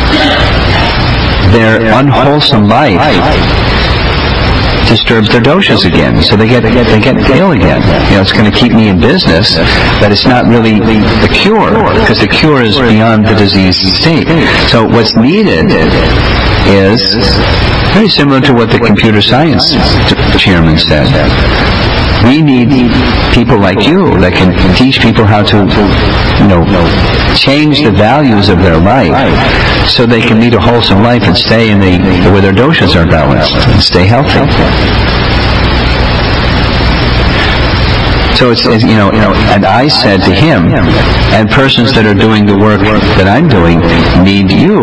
S1: their unwholesome life disturbs their doshas again, so they get ill again. It's going to keep me in business, but it's not really the cure, because the cure is beyond the disease state. So what's needed is very similar to what the computer science chairman said. We need people like you that can teach people how to, change the values of their life so they can lead a wholesome life and stay where their doshas are balanced and stay healthy. So it's and I said to him, and persons that are doing the work that I'm doing need you.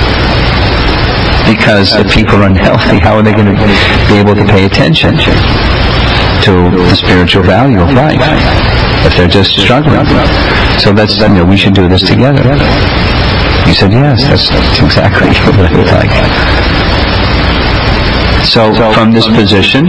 S1: Because if people are unhealthy, how are they going to be able to pay attention to the spiritual value of life if they're just struggling? So we should do this together. He said, yes, that's exactly what I would like. So from this position,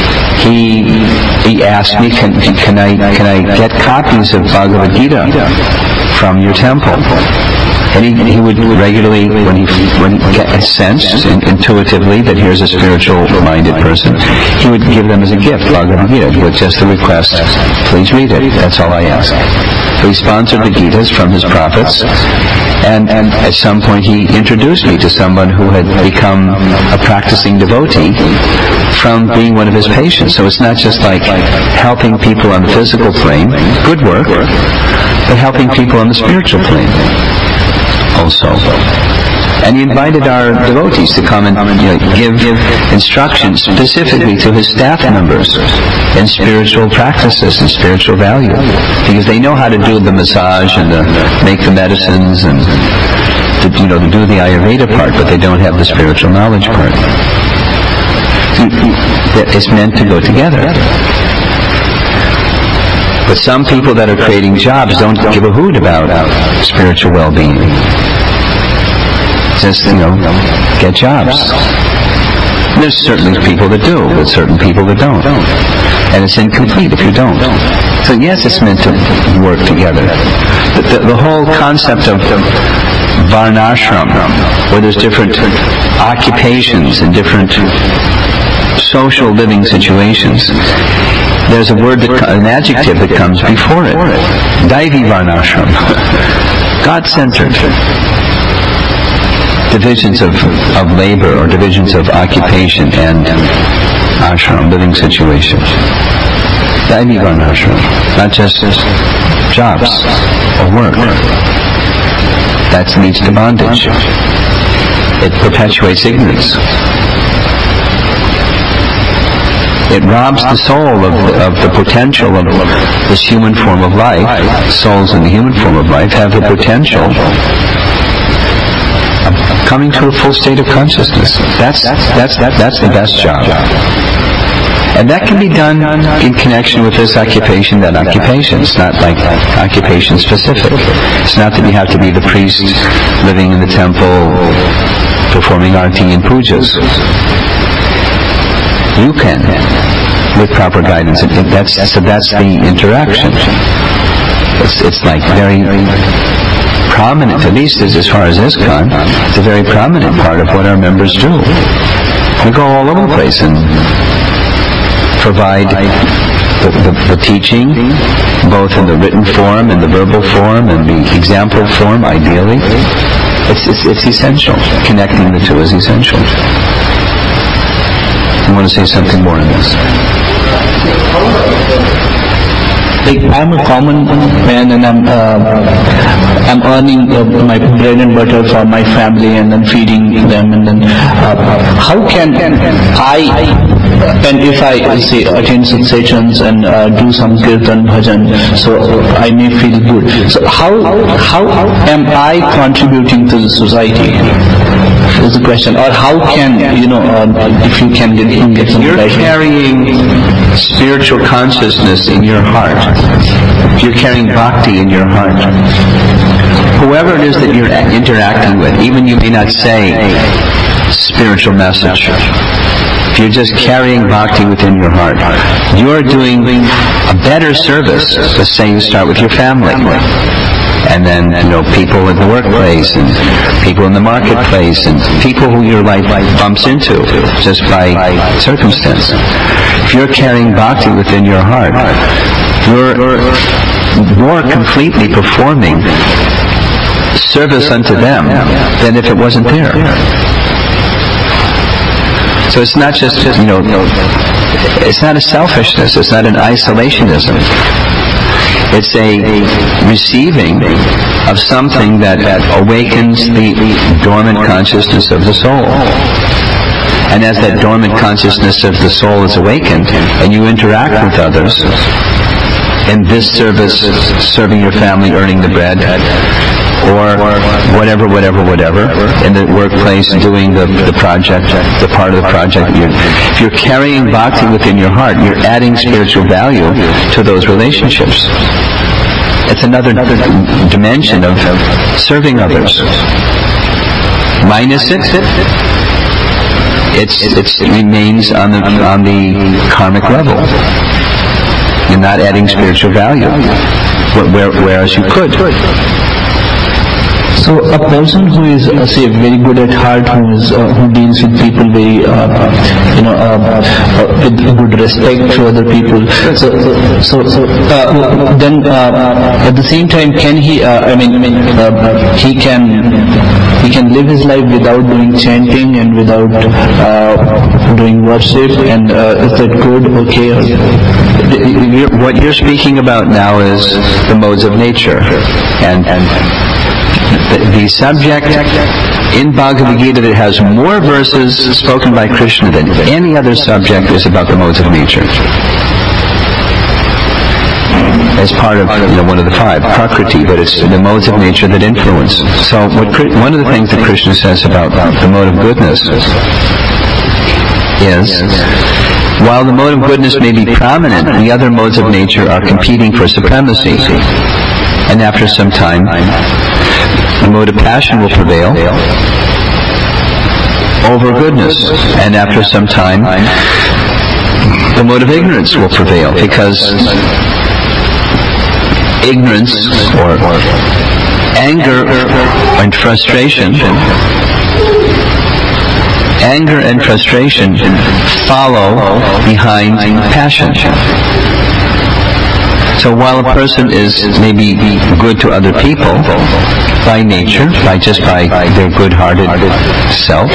S1: he asked me, can I get copies of Bhagavad Gita from your temple? And he would regularly, when he sensed intuitively that here's a spiritual-minded person, he would give them as a gift Bhagavad Gita with just the request, please read it. That's all I ask. So he sponsored the Gitas from his prophets, and at some point he introduced me to someone who had become a practicing devotee from being one of his patients. So it's not just like helping people on the physical plane, good work, but helping people on the spiritual plane also. And he invited our devotees to come and give instructions specifically to his staff members in spiritual practices and spiritual value, because they know how to do the massage and make the medicines and to do the Ayurveda part, but they don't have the spiritual knowledge part. It's meant to go together. But some people that are creating jobs don't give a hoot about spiritual well-being. Just, get jobs. There's certainly people that do, but certain people that don't. And it's incomplete if you don't. So yes, it's meant to work together. The whole concept of varnashram, where there's different occupations and different social living situations, there's a word, an adjective that comes before it. Daivi varnashram. God-centered. Divisions of labor or divisions of occupation and ashram, living situations. Daivi varnashram. Not just jobs or work. That leads to bondage. It perpetuates ignorance. It robs the soul of the potential of this human form of life. Souls in the human form of life have the potential of coming to a full state of consciousness. That's the best job. And that can be done in connection with this occupation, that occupation. It's not like occupation specific. It's not that you have to be the priest living in the temple performing arti and pujas. You can, with proper guidance. That's the interaction. It's like very prominent, at least as far as ISKCON, it's a very prominent part of what our members do. We go all over the place and provide the teaching, both in the written form and the verbal form and the example form, ideally. It's essential. Connecting the two is essential. I want to say something more on this.
S3: I'm a common man, and I'm earning my bread and butter for my family, and then feeding them, and then how can I, and if I say attend some sessions and do some kirtan bhajan, so I may feel good. So how am I contributing to the society? Is the question. Or how can, if you can get some...
S1: You're carrying spiritual consciousness in your heart. You're carrying bhakti in your heart. Whoever it is that you're interacting with, even you may not say spiritual message, if you're just carrying bhakti within your heart, you're doing a better service. Let's say you start with your family, and then people in the workplace, and people in the marketplace, and people who your life bumps into just by circumstance. If you're carrying bhakti within your heart, you're more completely performing service unto them than if it wasn't there. So it's not just it's not a selfishness, it's not an isolationism. It's a receiving of something that awakens the dormant consciousness of the soul. And as that dormant consciousness of the soul is awakened, and you interact with others in this service, serving your family, earning the bread, or whatever, in the workplace, doing the project, the part of the project. If you're carrying bhakti within your heart, you're adding spiritual value to those relationships. It's another dimension of serving others. minus it remains on the karmic level. You're not adding spiritual value, whereas you could.
S3: So a person who is, say, very good at heart, who deals with people very, with good respect to other people. Then at the same time, can he? He can live his life without doing chanting and without doing worship. And is that good? Okay.
S1: What you're speaking about now is the modes of nature, and the subject in Bhagavad Gita that has more verses spoken by Krishna than any other subject is about the modes of nature. As part of one of the five, Prakriti, but it's the modes of nature that influence. So one of the things that Krishna says about the mode of goodness is, while the mode of goodness may be prominent, the other modes of nature are competing for supremacy. And after some time, the mode of passion will prevail over goodness. And after some time, the mode of ignorance will prevail, because ignorance or anger and frustration follow behind passion. So while a person is maybe good to other people by nature, by their good-hearted self,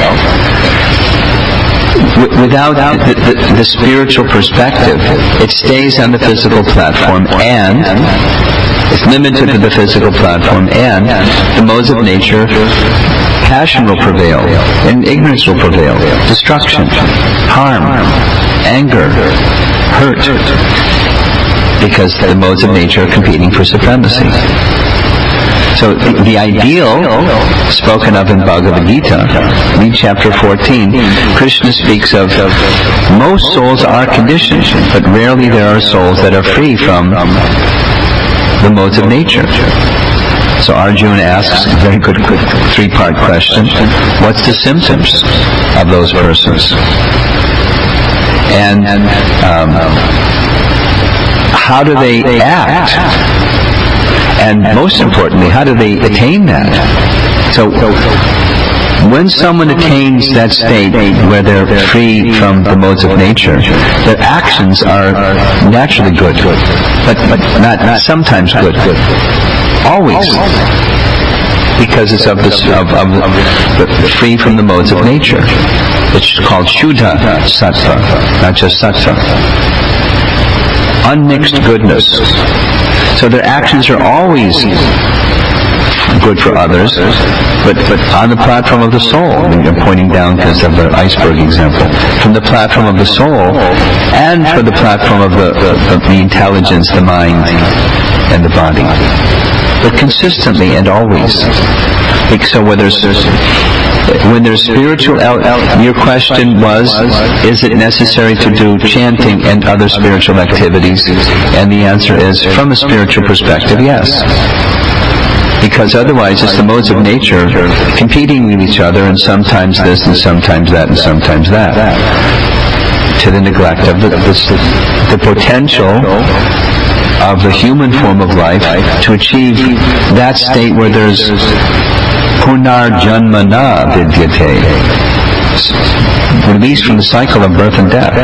S1: without the spiritual perspective, it stays on the physical platform, and it's limited to the physical platform, and the modes of nature, passion will prevail, and ignorance will prevail, destruction, harm, anger, hurt, because the modes of nature are competing for supremacy. So the ideal spoken of in Bhagavad Gita, in chapter 14, Krishna speaks of most souls are conditioned, but rarely there are souls that are free from the modes of nature. So Arjuna asks a very good three-part question: what's the symptoms of those persons? And how do they act? And most importantly, how do they attain that? So when someone attains that state where they're free from the modes of nature, their actions are naturally good, but not sometimes good. Always. Because it's of free from the modes of nature. It's called Shuddha Sattva, not just Sattva. Unmixed goodness. So their actions are always good for others, but on the platform of the soul. I'm pointing down because of the iceberg example. From the platform of the soul, and for the platform of the intelligence, the mind, and the body. But consistently and always. So when there's spiritual, your question was, is it necessary to do chanting and other spiritual activities? And the answer is, from a spiritual perspective, yes. Because otherwise it's the modes of nature competing with each other, and sometimes this and sometimes that and sometimes that, to the neglect of the potential of the human form of life to achieve that state where there's punarjanmana vidyate, release from the cycle of birth and death.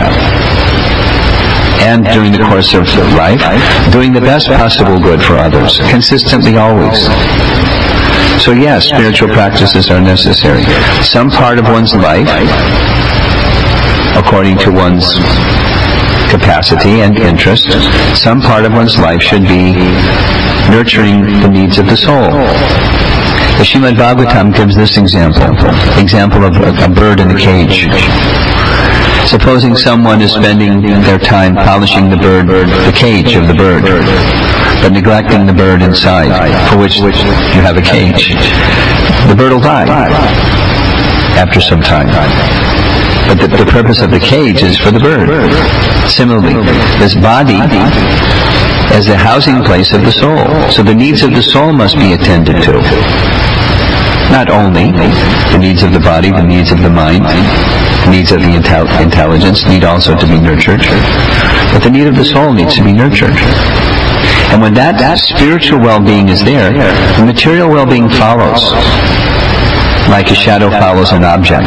S1: And during the course of life, doing the best possible good for others, consistently always. So yes, spiritual practices are necessary. Some part of one's life, according to one's capacity and interest, some part of one's life should be nurturing the needs of the soul. The Srimad Bhagavatam gives this example of a bird in a cage. Supposing someone is spending their time polishing the cage of the bird, but neglecting the bird inside, for which you have a cage. The bird will die after some time. But the purpose of the cage is for the bird. Similarly, this body as a housing place of the soul. So the needs of the soul must be attended to. Not only the needs of the body, the needs of the mind, the needs of the intelligence need also to be nurtured, but the need of the soul needs to be nurtured. And when that spiritual well-being is there, the material well-being follows, like a shadow follows an object.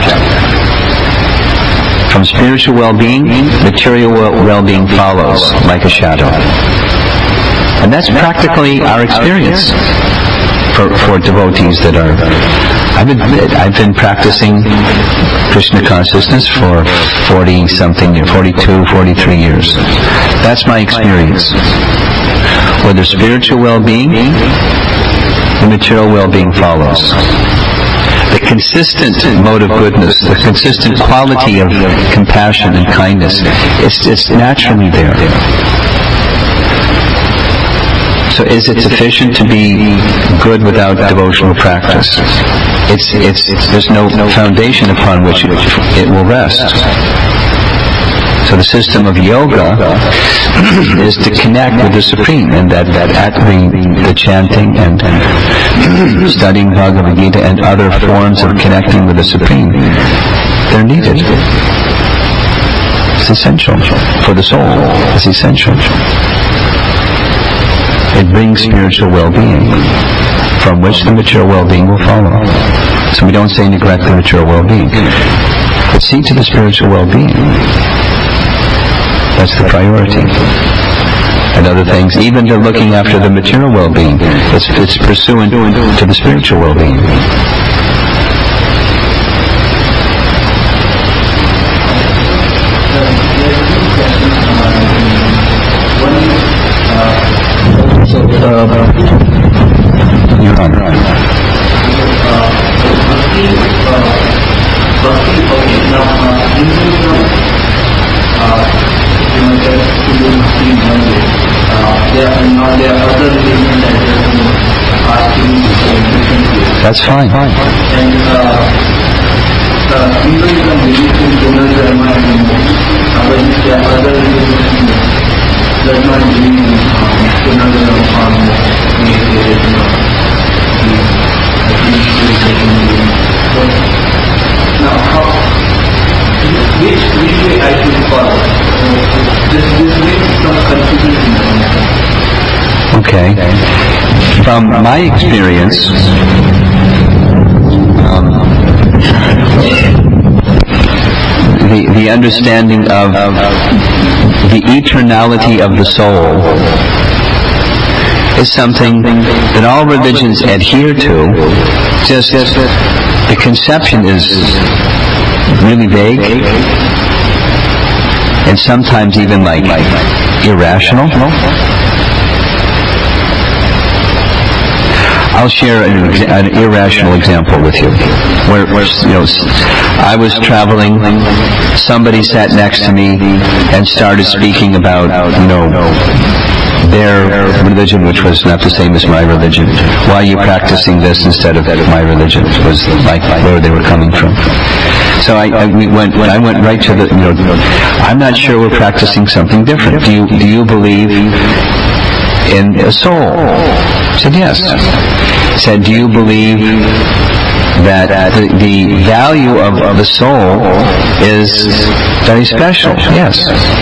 S1: From spiritual well-being, material well-being follows, like a shadow. And that's practically our experience for devotees that are... I've been practicing Krishna consciousness for 40-something, 42, 43 years. That's my experience. Whether spiritual well-being, the material well-being follows. The consistent mode of goodness, the consistent quality of compassion and kindness, it's naturally there. So is it sufficient to be good without devotional practice? There's no foundation upon which it will rest. So the system of yoga is to connect with the Supreme, and that the chanting and studying Bhagavad Gita and other forms of connecting with the Supreme, they're needed. It's essential for the soul. It's essential. It brings spiritual well-being, from which the material well-being will follow. So we don't say neglect the material well-being, but see to the spiritual well-being. That's the priority. And other things, even to looking after the material well-being, it's pursuant to the spiritual well-being. Your Honor. That's fine.
S4: Which way I should follow? This makes some confusion.
S1: Okay. From my experience, the understanding of the eternality of the soul is something that all religions adhere to. Just the conception is really vague, and sometimes even like irrational. I'll share an irrational example with you. Where I was traveling, somebody sat next to me and started speaking about their religion, which was not the same as my religion. Why are you practicing this instead of my religion? It was like where they were coming from. So I went right to the. I'm not sure we're practicing something different. Do you believe in a soul? I said yes. I said, do you believe that the value of the soul is very special? Yes.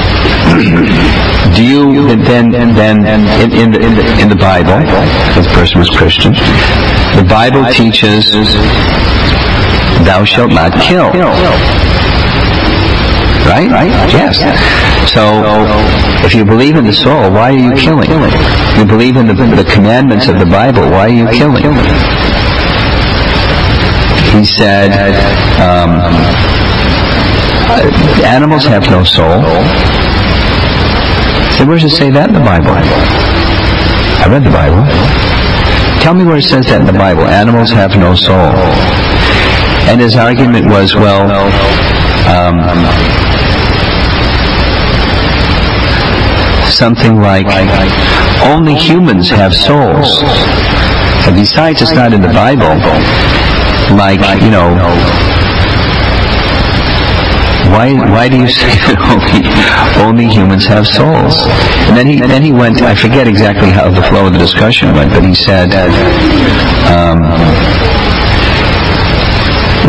S1: Do you then in the Bible, if the person was Christian, the Bible teaches thou shalt not kill. Right? Yes. So, if you believe in the soul, why are you killing? You believe in the commandments of the Bible, why are you killing? He said, animals have no soul. I said, where does it say that in the Bible? I read the Bible. Tell me where it says that in the Bible. Animals have no soul. And his argument was, something like, only humans have souls. And besides, it's not in the Bible. Like, why do you say that only humans have souls? And then he went, I forget exactly how the flow of the discussion went, but he said,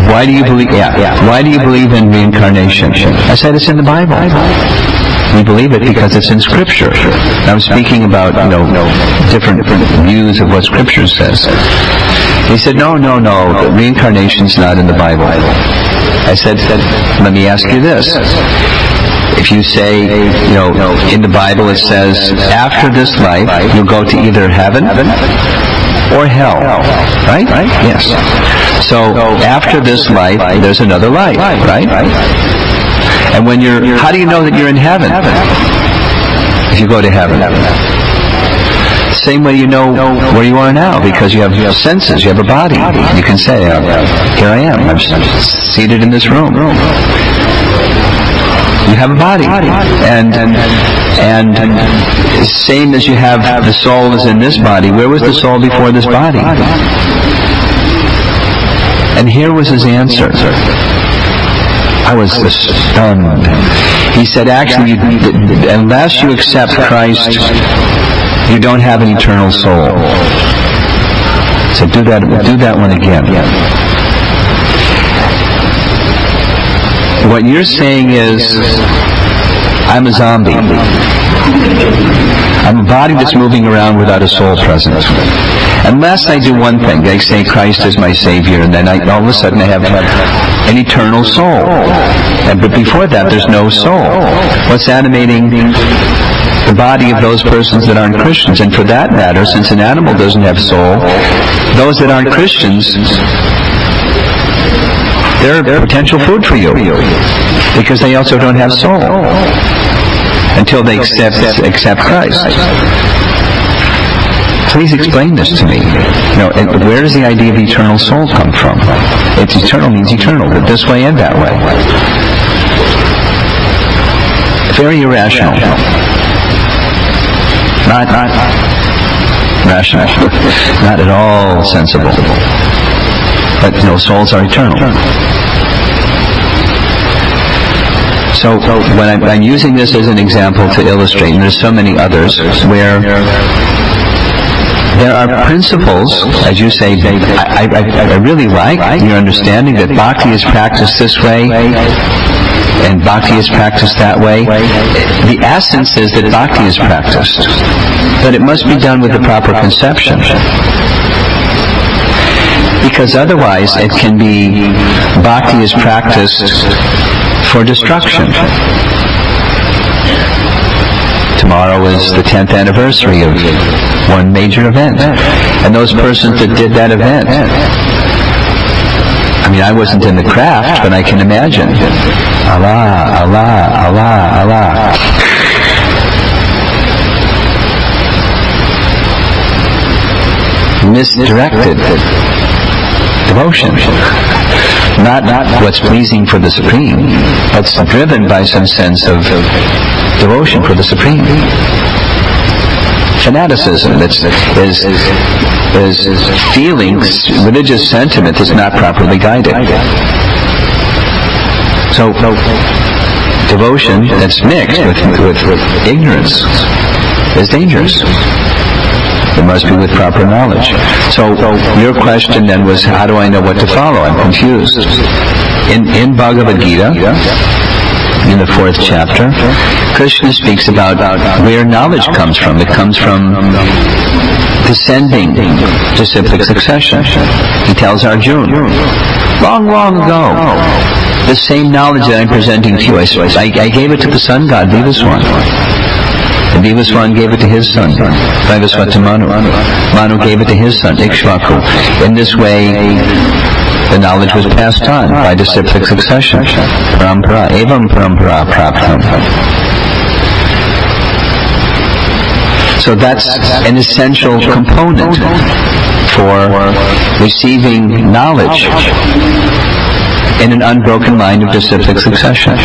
S1: why do you believe? Why do you believe in reincarnation? I said it's in the Bible. We believe it because it's in Scripture. I'm speaking about different views of what Scripture says. He said, no, reincarnation's not in the Bible. I said, let me ask you this. If you say, in the Bible it says, after this life, you'll go to either heaven or hell. Right? Yes. So, after this life, there's another life. Right? And how do you know that you're in heaven? If you go to heaven. Same way you know where you are now, because you have senses, you have a body. You can say, here I am, I'm seated in this room. You have a body. And same as you have the soul is in this body, where was the soul before this body? And here was his answer. I was stunned. He said, actually, unless you accept Christ, you don't have an eternal soul. So do that one again. What you're saying is, I'm a zombie. I'm a body that's moving around without a soul present. Unless I do one thing, I say Christ is my Savior, and then all of a sudden I have an eternal soul. But before that, there's no soul. What's animating the body of those persons that aren't Christians? And for that matter, since an animal doesn't have soul, those that aren't Christians, they're potential food for you, because they also don't have soul until they accept Christ. Please explain this to me. Where does the idea of eternal soul come from? It's eternal means eternal, but this way and that way. Very irrational. Not rational. Not at all sensible. But souls are eternal. So when I'm using this as an example to illustrate, and there's so many others, where there are principles, as you say, I really like your understanding that bhakti is practiced this way, and bhakti is practiced that way. The essence is that bhakti is practiced, but it must be done with the proper conception. Because otherwise it can be bhakti is practiced for destruction. Tomorrow is the 10th anniversary of one major event. And those persons that did that event, I wasn't in the craft, but I can imagine. Allah, Allah, Allah, Allah. Misdirected devotion. Not what's pleasing for the Supreme, but driven by some sense of devotion for the Supreme. Fanaticism is feelings, religious sentiment is not properly guided. So devotion that's mixed with ignorance is dangerous. It must be with proper knowledge. So your question then was, how do I know what to follow? I'm confused. In Bhagavad Gita, in the 4th chapter, Krishna speaks about where knowledge comes from. It comes from descending to cyclic succession. He tells Arjuna, long, long ago, the same knowledge that I'm presenting to you, I gave it to the sun god, Vivaswan. And Vivaswan gave it to his son, Vaivasvata Manu. Manu gave it to his son, Ikshvaku. In this way, the knowledge was passed on by disciplic succession. Parampara, evam parampara praptam. So that's an essential component for receiving knowledge in an unbroken line of disciplic succession.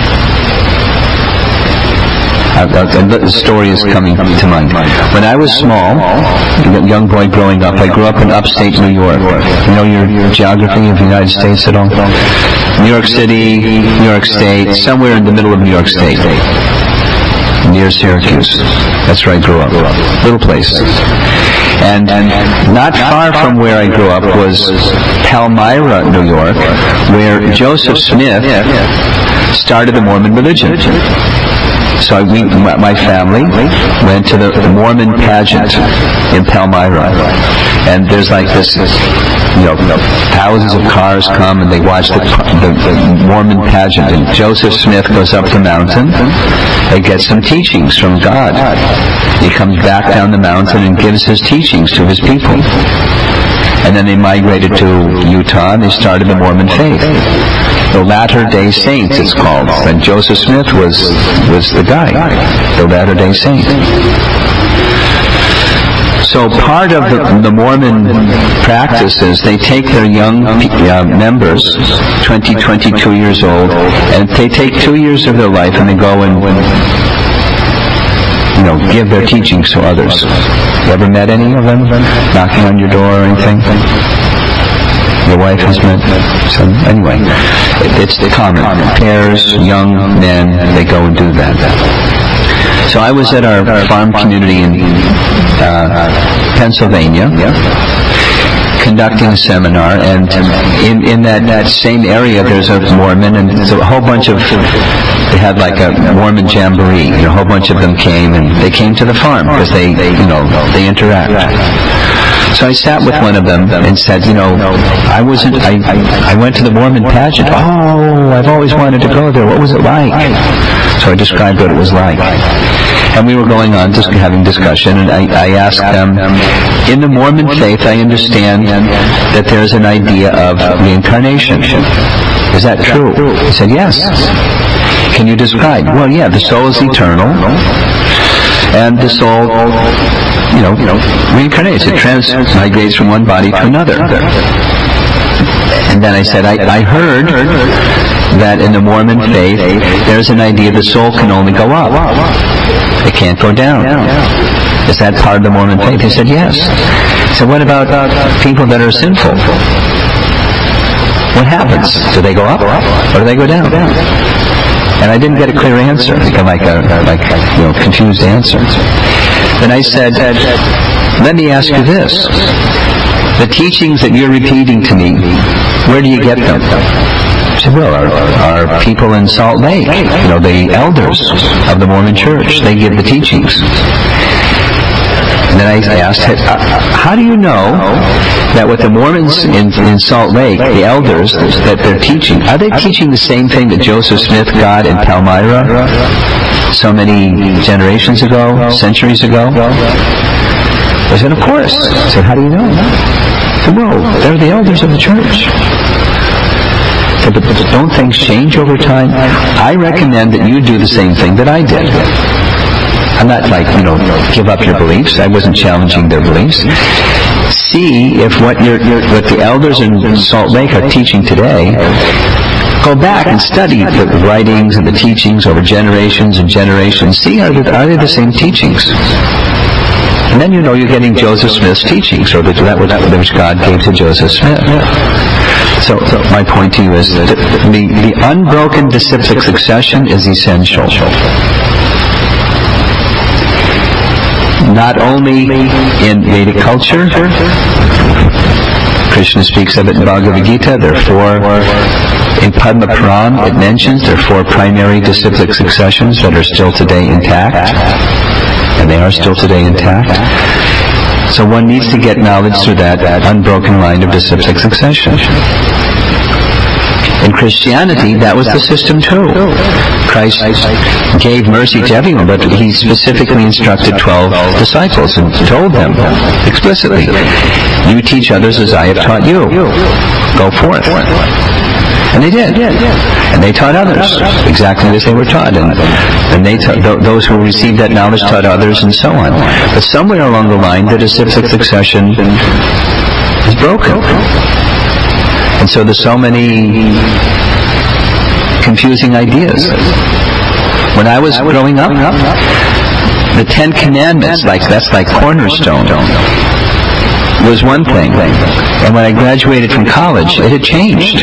S1: The story is coming to mind. When I was small, a young boy growing up, I grew up in upstate New York. You know your geography of the United States at all? New York City, New York State, somewhere in the middle of New York State, near Syracuse. That's where I grew up. Little place. And not far from where I grew up was Palmyra, New York, where Joseph Smith started the Mormon religion. So my family went to the Mormon pageant in Palmyra, and there's like this, thousands of cars come and they watch the Mormon pageant, and Joseph Smith goes up the mountain and gets some teachings from God. He comes back down the mountain and gives his teachings to his people. And then they migrated to Utah and they started the Mormon faith. The Latter-day Saints, it's called. And Joseph Smith was the guy, the Latter-day Saint. So part of the Mormon practice is they take their young members, 20, 22 years old, and they take 2 years of their life and they go and give their teachings to others. You ever met any of them knocking on your door or anything? Your wife has met some? Anyway, it's common. Pairs, young men, they go and do that. So I was at our farm community in Pennsylvania, conducting a seminar, and in that same area there's a Mormon, and there's a whole bunch of, they had like a Mormon jamboree, a whole bunch of them came, and they came to the farm because they interact. So I sat with one of them and said, I went to the Mormon pageant. Oh, I've always wanted to go there. What was it like? So I described what it was like. And we were going on just having discussion, and I asked them, in the Mormon faith I understand that there's an idea of reincarnation. Is that true? He said, yes. Can you describe? Well, yeah, the soul is eternal, and the soul, reincarnates. It transmigrates from one body to another. And then I said, I heard that in the Mormon faith, there's an idea the soul can only go up. It can't go down. Is that part of the Mormon faith? He said, yes. So what about people that are sinful? What happens? Do they go up or do they go down? And I didn't get a clear answer, like confused answer. Then I said, let me ask you this. The teachings that you're repeating to me, where do you get them? I said, well, our people in Salt Lake, the elders of the Mormon Church, they give the teachings. And then I asked, how do you know that with the Mormons in Salt Lake, the elders that they're teaching, are they teaching the same thing that Joseph Smith got in Palmyra so many generations ago, centuries ago? I said, of course. I said, how do you know? I said, well, they're the elders of the church. I said, but don't things change over time? I recommend that you do the same thing that I did. I'm not give up your beliefs. I wasn't challenging their beliefs. See if what the elders in Salt Lake are teaching today, go back and study the writings and the teachings over generations and generations. See, are they the same teachings? And then you're getting Joseph Smith's teachings, or that which God gave to Joseph Smith. So my point to you is that the unbroken disciplic succession is essential. Not only in Vedic culture, Krishna speaks of it in Bhagavad Gita, in Padma Puran it mentions there are 4 primary disciplic successions that are still today intact, and they are still today intact. So one needs to get knowledge through that unbroken line of disciplic succession. In Christianity, that was the system too. Christ gave mercy to everyone, but he specifically instructed 12 disciples and told them explicitly, you teach others as I have taught you. Go forth. And they did. And they taught others exactly as they were taught. And those who received that knowledge taught others, and so on. But somewhere along the line, the disciplic succession is broken. And so there's so many confusing ideas. When I was growing up, the 10 Commandments, that's like cornerstone, was one thing. And when I graduated from college, it had changed.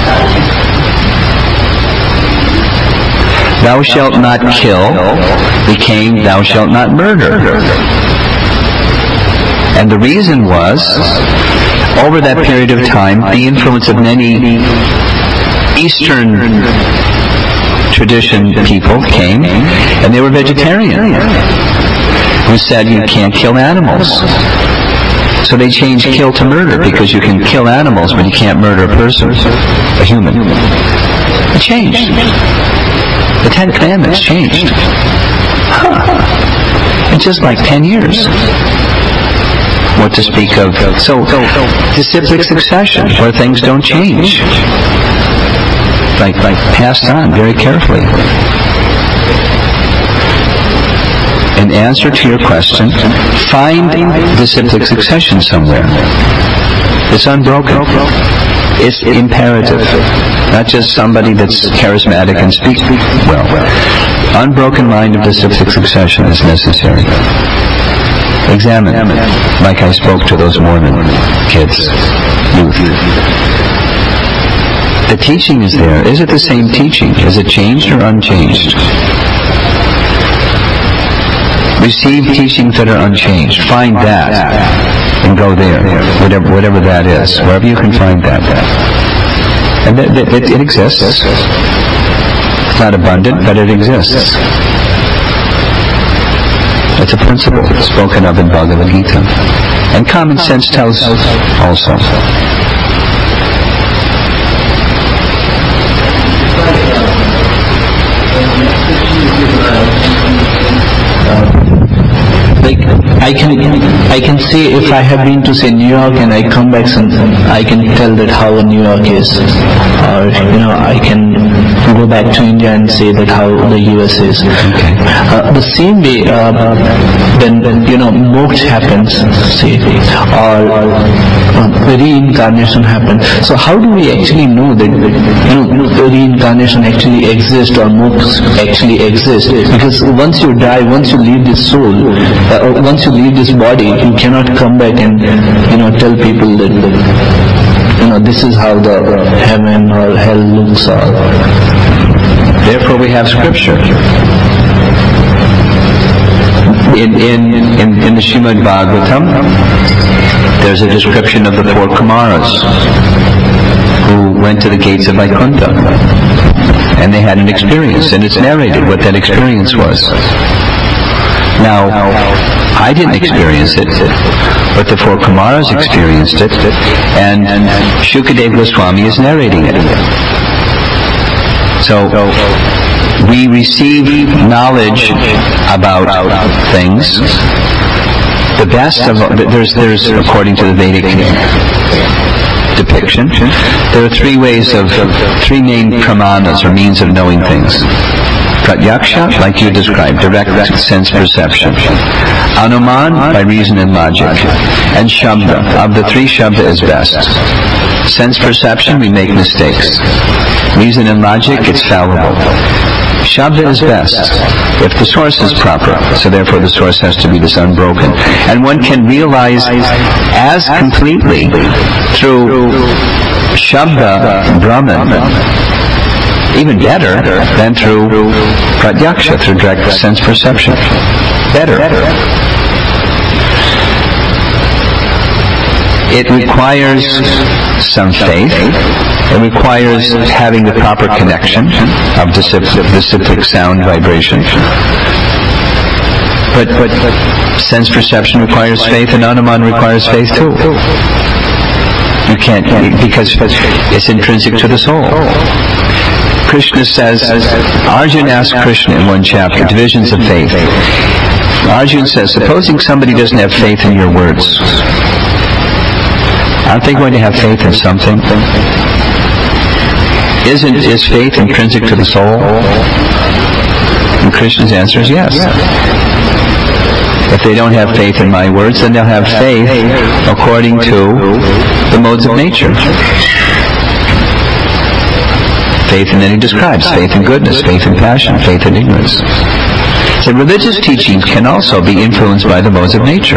S1: Thou shalt not kill became thou shalt not murder. And the reason was, over that period of time, the influence of many Eastern tradition people came, and they were vegetarian, who said you can't kill animals. So they changed kill to murder, because you can kill animals, but you can't murder a person, a human. It changed. The Ten Commandments changed. In just like 10 years. What to speak of? So, disciplic succession, where things don't change. Like passed on very carefully. In answer to your question, find disciplic succession somewhere. It's unbroken. It's imperative. Not just somebody that's charismatic and speaks well. Unbroken line of disciplic succession is necessary. Examine, like I spoke to those Mormon kids, youth. The teaching is there. Is it the same teaching? Is it changed or unchanged? Receive teachings that are unchanged. Find that and go there, whatever that is, wherever you can find that. And it exists. It's not abundant, but it exists. It's a principle spoken of in Bhagavad Gita. And common sense tells also.
S3: I can say if I have been to say New York and I come back I can tell that how New York is, or I can go back to India and say that how the US is.
S1: Okay.
S3: The same way when moksha happens, say, or reincarnation happens. So how do we actually know that reincarnation actually exists or moksha actually exists? Because once you die, once you leave this soul, once you leave this body, you cannot come back and tell people that this is how the heaven or hell looks. Or
S1: therefore, we have scripture. In the Srimad Bhagavatam, there's a description of the four Kumaras who went to the gates of Vaikuntha, and they had an experience, and it's narrated what that experience was. Now, I didn't experience it, but the four Kumaras experienced it, and Shukadeva Goswami is narrating it. So, we receive knowledge about things. The best of there's according to the Vedic depiction, there are three main pramanas or means of knowing things. Pratyaksha, like you described, direct sense perception. Anuman, by reason and logic. And Shabda. Of the three, Shabda is best. Sense perception, we make mistakes. Reason and logic, it's fallible. Shabda is best if the source is proper, so therefore the source has to be this unbroken. And one can realize as completely through Shabda Brahman, even better than through Pratyaksha, through direct sense perception. Better. It requires some faith. It requires having the proper connection of disciplic sound vibration. But sense perception requires faith, and Anuman requires faith too. You can't, because it's intrinsic to the soul. Krishna says, Arjuna asked Krishna in one chapter, divisions of faith. Arjuna says, supposing somebody doesn't have faith in your words, aren't they going to have faith in something? Is faith intrinsic to the soul? And Krishna's answer is yes. If they don't have faith in my words, then they'll have faith according to the modes of nature. Faith, and then he describes faith in goodness, faith in passion, faith in ignorance. So religious teachings can also be influenced by the modes of nature.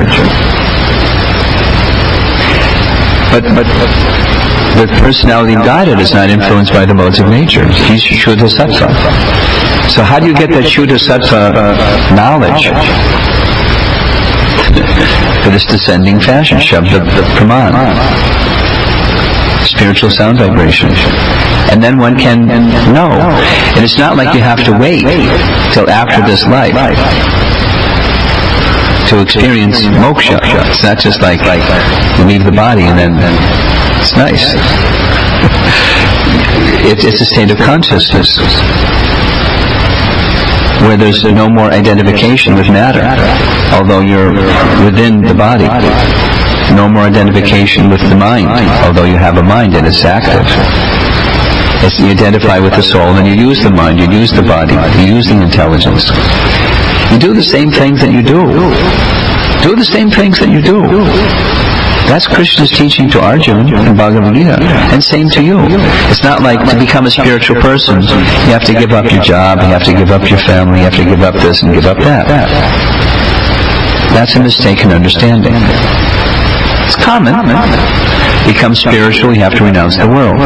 S1: But the personality of Godhead is not influenced by the modes of nature. He's Shuddha Sattva. So how do you get that Shuddha Sattva knowledge? for this descending fashion, Shabda Praman, spiritual sound vibration. And then one can know. And it's not like you have to wait till after this life to experience moksha. It's not just like you leave the body and then it's nice. It's a state of consciousness where there's no more identification with matter, although you're within the body. No more identification with the mind, although you have a mind and it's active. You identify with the soul and you use the mind, you use the body, you use the intelligence. You do the same things that you do. Do the same things that you do. That's Krishna's teaching to Arjuna in Bhagavad Gita, and same to you. It's not like to become a spiritual person, you have to give up your job, you have to give up your family, you have to give up this and give up that. That's a mistaken understanding. It's common. Become spiritual, you have to renounce the world.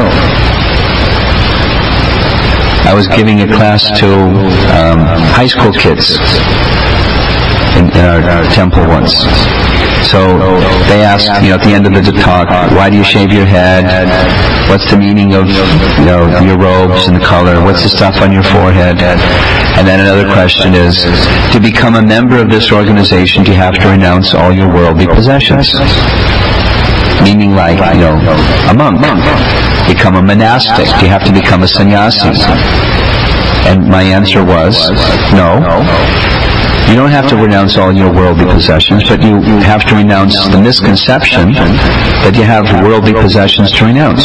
S1: I was giving a class to high school kids in our temple once. So they asked, at the end of the talk, why do you shave your head? What's the meaning of, your robes and the color? What's the stuff on your forehead? And then another question is, to become a member of this organization, do you have to renounce all your worldly possessions? Meaning like, a monk. Become a monastic. Do you have to become a sannyasi? And my answer was, no. You don't have to renounce all your worldly possessions, but you have to renounce the misconception that you have worldly possessions to renounce.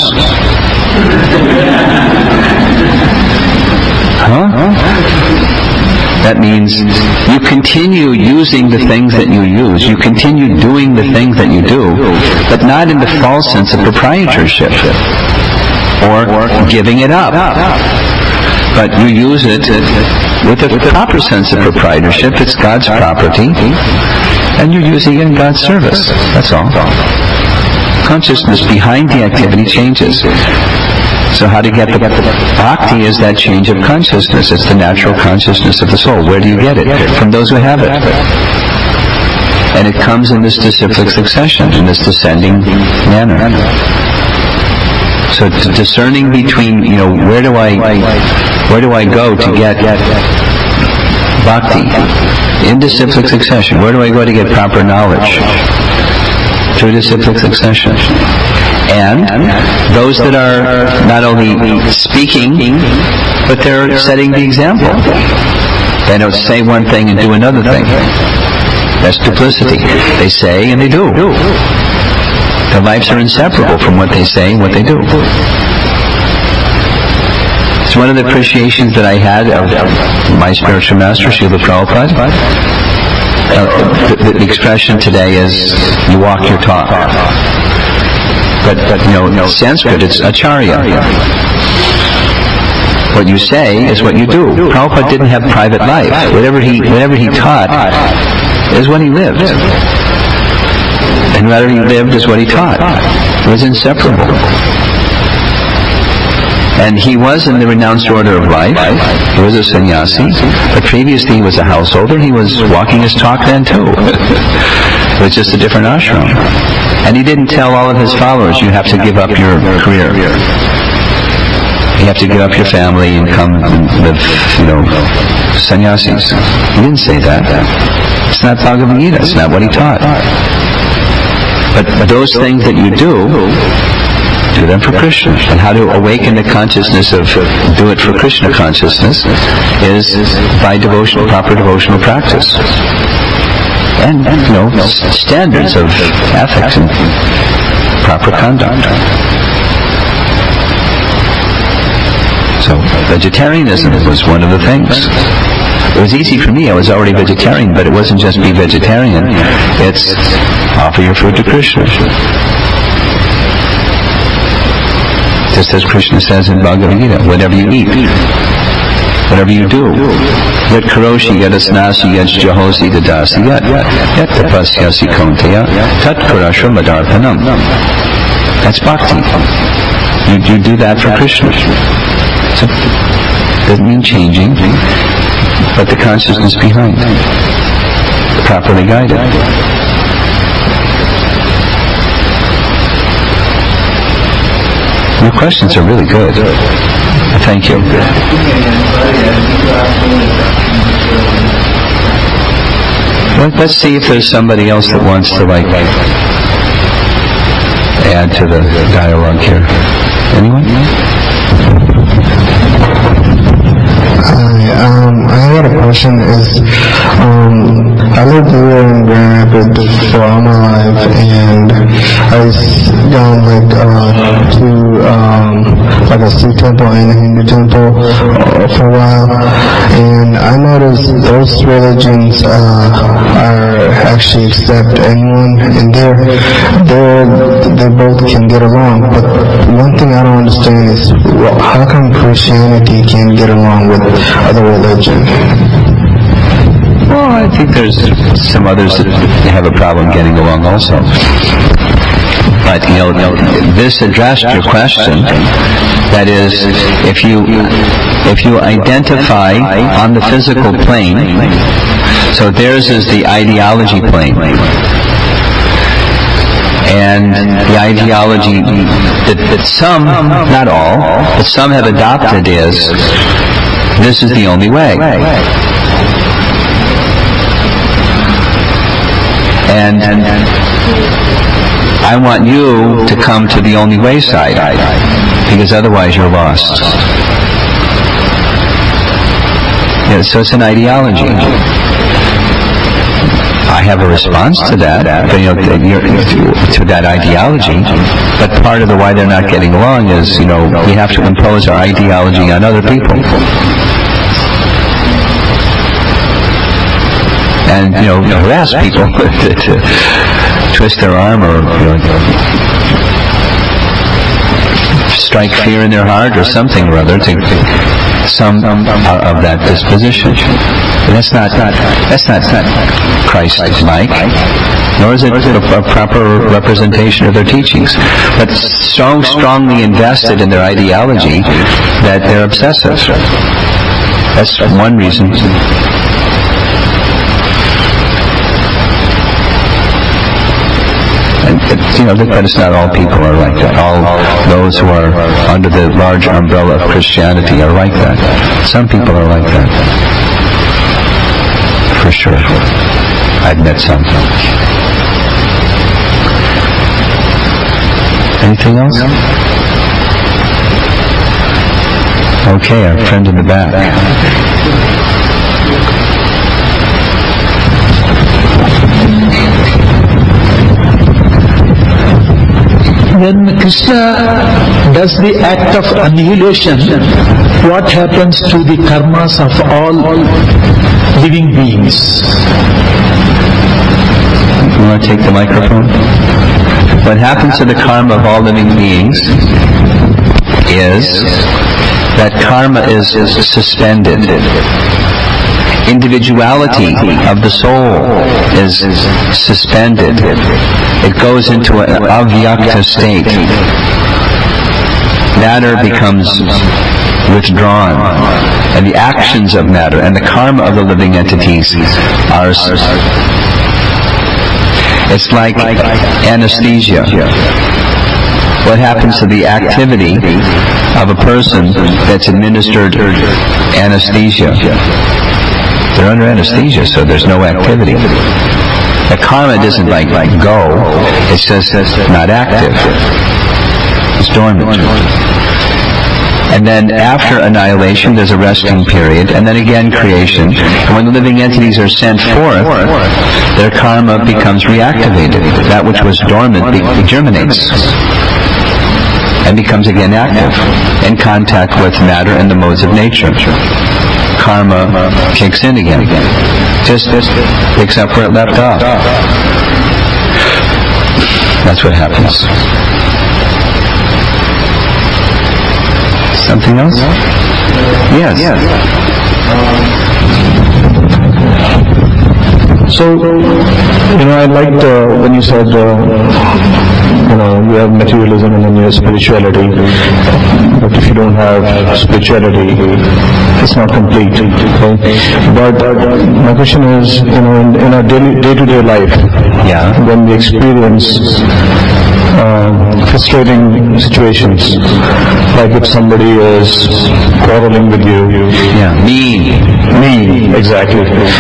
S1: That means you continue using the things that you use. You continue doing the things that you do, but not in the false sense of proprietorship or giving it up. But you use it with a proper sense of proprietorship. It's God's property, and you're using it in God's service. That's all. Consciousness behind the activity changes. So how to get the bhakti is that change of consciousness. It's the natural consciousness of the soul. Where do you get it? From those who have it. And it comes in this disciplic succession, in this descending manner. So discerning between, where do I go to get bhakti? In disciplic succession. Where do I go to get proper knowledge? Through disciplic succession. And those that are not only speaking, but they're setting the example. They don't say one thing and do another thing. That's duplicity. They say and they do. Their lives are inseparable from what they say and what they do. It's one of the appreciations that I had of my spiritual master, Srila Prabhupada. The expression today is, you walk your talk. But Sanskrit, it's acharya. What you say is what you do. Prabhupada didn't have private life. Whatever he taught is what he lived. And whatever he lived is what he taught. It was inseparable. And he was in the renounced order of life. He was a sannyasi. But previously he was a householder. He was walking his talk then too. It was just a different ashram. And he didn't tell all of his followers, you have to give up your career. You have to give up your family and come and live, sannyasis. He didn't say that. It's not Bhagavad Gita. It's not what he taught. But those things that you do them for Krishna. And how to awaken the consciousness of do it for Krishna consciousness is by proper devotional practice. And standards of ethics and proper conduct. So vegetarianism was one of the things. It was easy for me. I was already vegetarian, but it wasn't just be vegetarian. It's offer your food to Krishna. Just as Krishna says in Bhagavad Gita, whatever you eat, whatever you do, yat karoshi, yat asnasi, yat jahosi dadasi, yat tapasyasi kaunteya, tat karashra madarpanam. That's bhakti. You do that for Krishna. So, doesn't mean changing, but the consciousness behind, properly guided. Your questions are really good. Thank you. Let's see if there's somebody else that wants to add to the dialogue here. Anyone?
S5: I had a question. I lived here in Grand Rapids for all my life, and I was gone to a Sikh temple and a Hindu temple for a while, and I noticed those religions are actually accept anyone, and they both can get along. But one thing I don't understand is how come Christianity can't get along with other religion?
S1: Well, I think there's some others that have a problem getting along also. But, this addressed your question. That is, if you identify on the physical plane, so theirs is the ideology plane. And the ideology that some, not all, but some have adopted is, this is the only way. And I want you to come to the only way side, because otherwise you're lost. So it's an ideology. I have a response to that, to that ideology, but part of the why they're not getting along is, we have to impose our ideology on other people. And, harass people to twist their arm or strike fear in their heart or something or other. Some are of that disposition. That's not Christ-like, nor is it a proper representation of their teachings. But so strongly invested in their ideology that they're obsessive. That's one reason. But it's not all people are like that. All those who are under the large umbrella of Christianity are like that. Some people are like that. For sure. I've met some. Anything else? Okay, our friend in the back.
S2: When Krishna does the act of annihilation, what happens to the karmas of all living beings?
S1: You want to take the microphone? What happens to the karma of all living beings is that karma is suspended. Individuality of the soul is suspended. It goes into an avyakta state. Matter becomes withdrawn, and the actions of matter and the karma of the living entities are. It's like anesthesia. What happens to the activity of a person that's administered anesthesia? They're under anesthesia, so there's no activity. The karma doesn't go, it's just not active. It's dormant. And then after annihilation, there's a resting period, and then again creation. And when the living entities are sent forth, their karma becomes reactivated. That which was dormant germinates and becomes again active in contact with matter and the modes of nature. Karma kicks in again. Just picks up where it left off. That's what happens. Something else? Yes.
S5: So, I liked when you said, you have materialism and then you have spirituality. But if you don't have spirituality, it's not complete. Okay? But my question is, in our day-to-day life, when we experience
S6: frustrating situations, like if somebody is quarreling with you.
S1: Yeah,
S6: Me, exactly.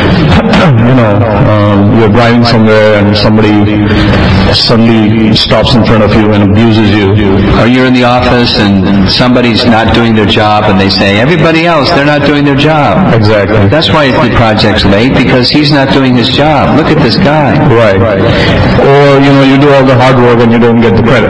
S6: You're driving somewhere and somebody suddenly stops in front of you and abuses you.
S1: or you're in the office and somebody's not doing their job and they say, everybody else, they're not doing their job.
S6: Exactly.
S1: That's why the project's late, because he's not doing his job. Look at this guy.
S6: Right. Or, you do all the hard work and you don't get the credit.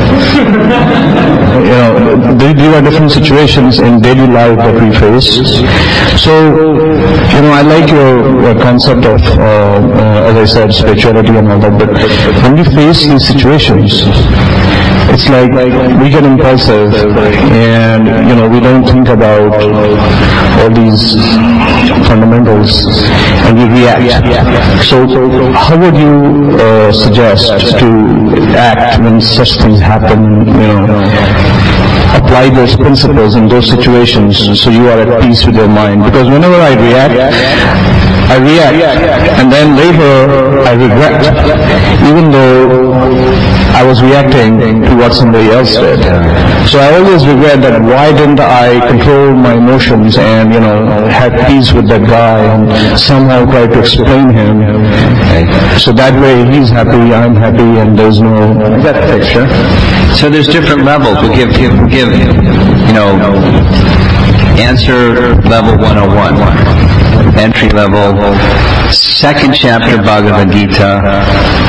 S6: These are different situations in daily life that we face. So, I like your concept of, as I said, spirituality and all that, but when we face these situations, it's like we get impulsive and, we don't think about all these fundamentals and we react. So how would you suggest to act when such things happen, apply those principles in those situations so you are at peace with your mind? Because whenever I react, and then later I regret, even though I was reacting to what somebody else did. So I always regret that why didn't I control my emotions and, have peace with that guy and somehow try to explain him. So that way he's happy, I'm happy, and there's no... that picture.
S1: So there's different levels. We give answer level 101, entry level, second chapter Bhagavad Gita,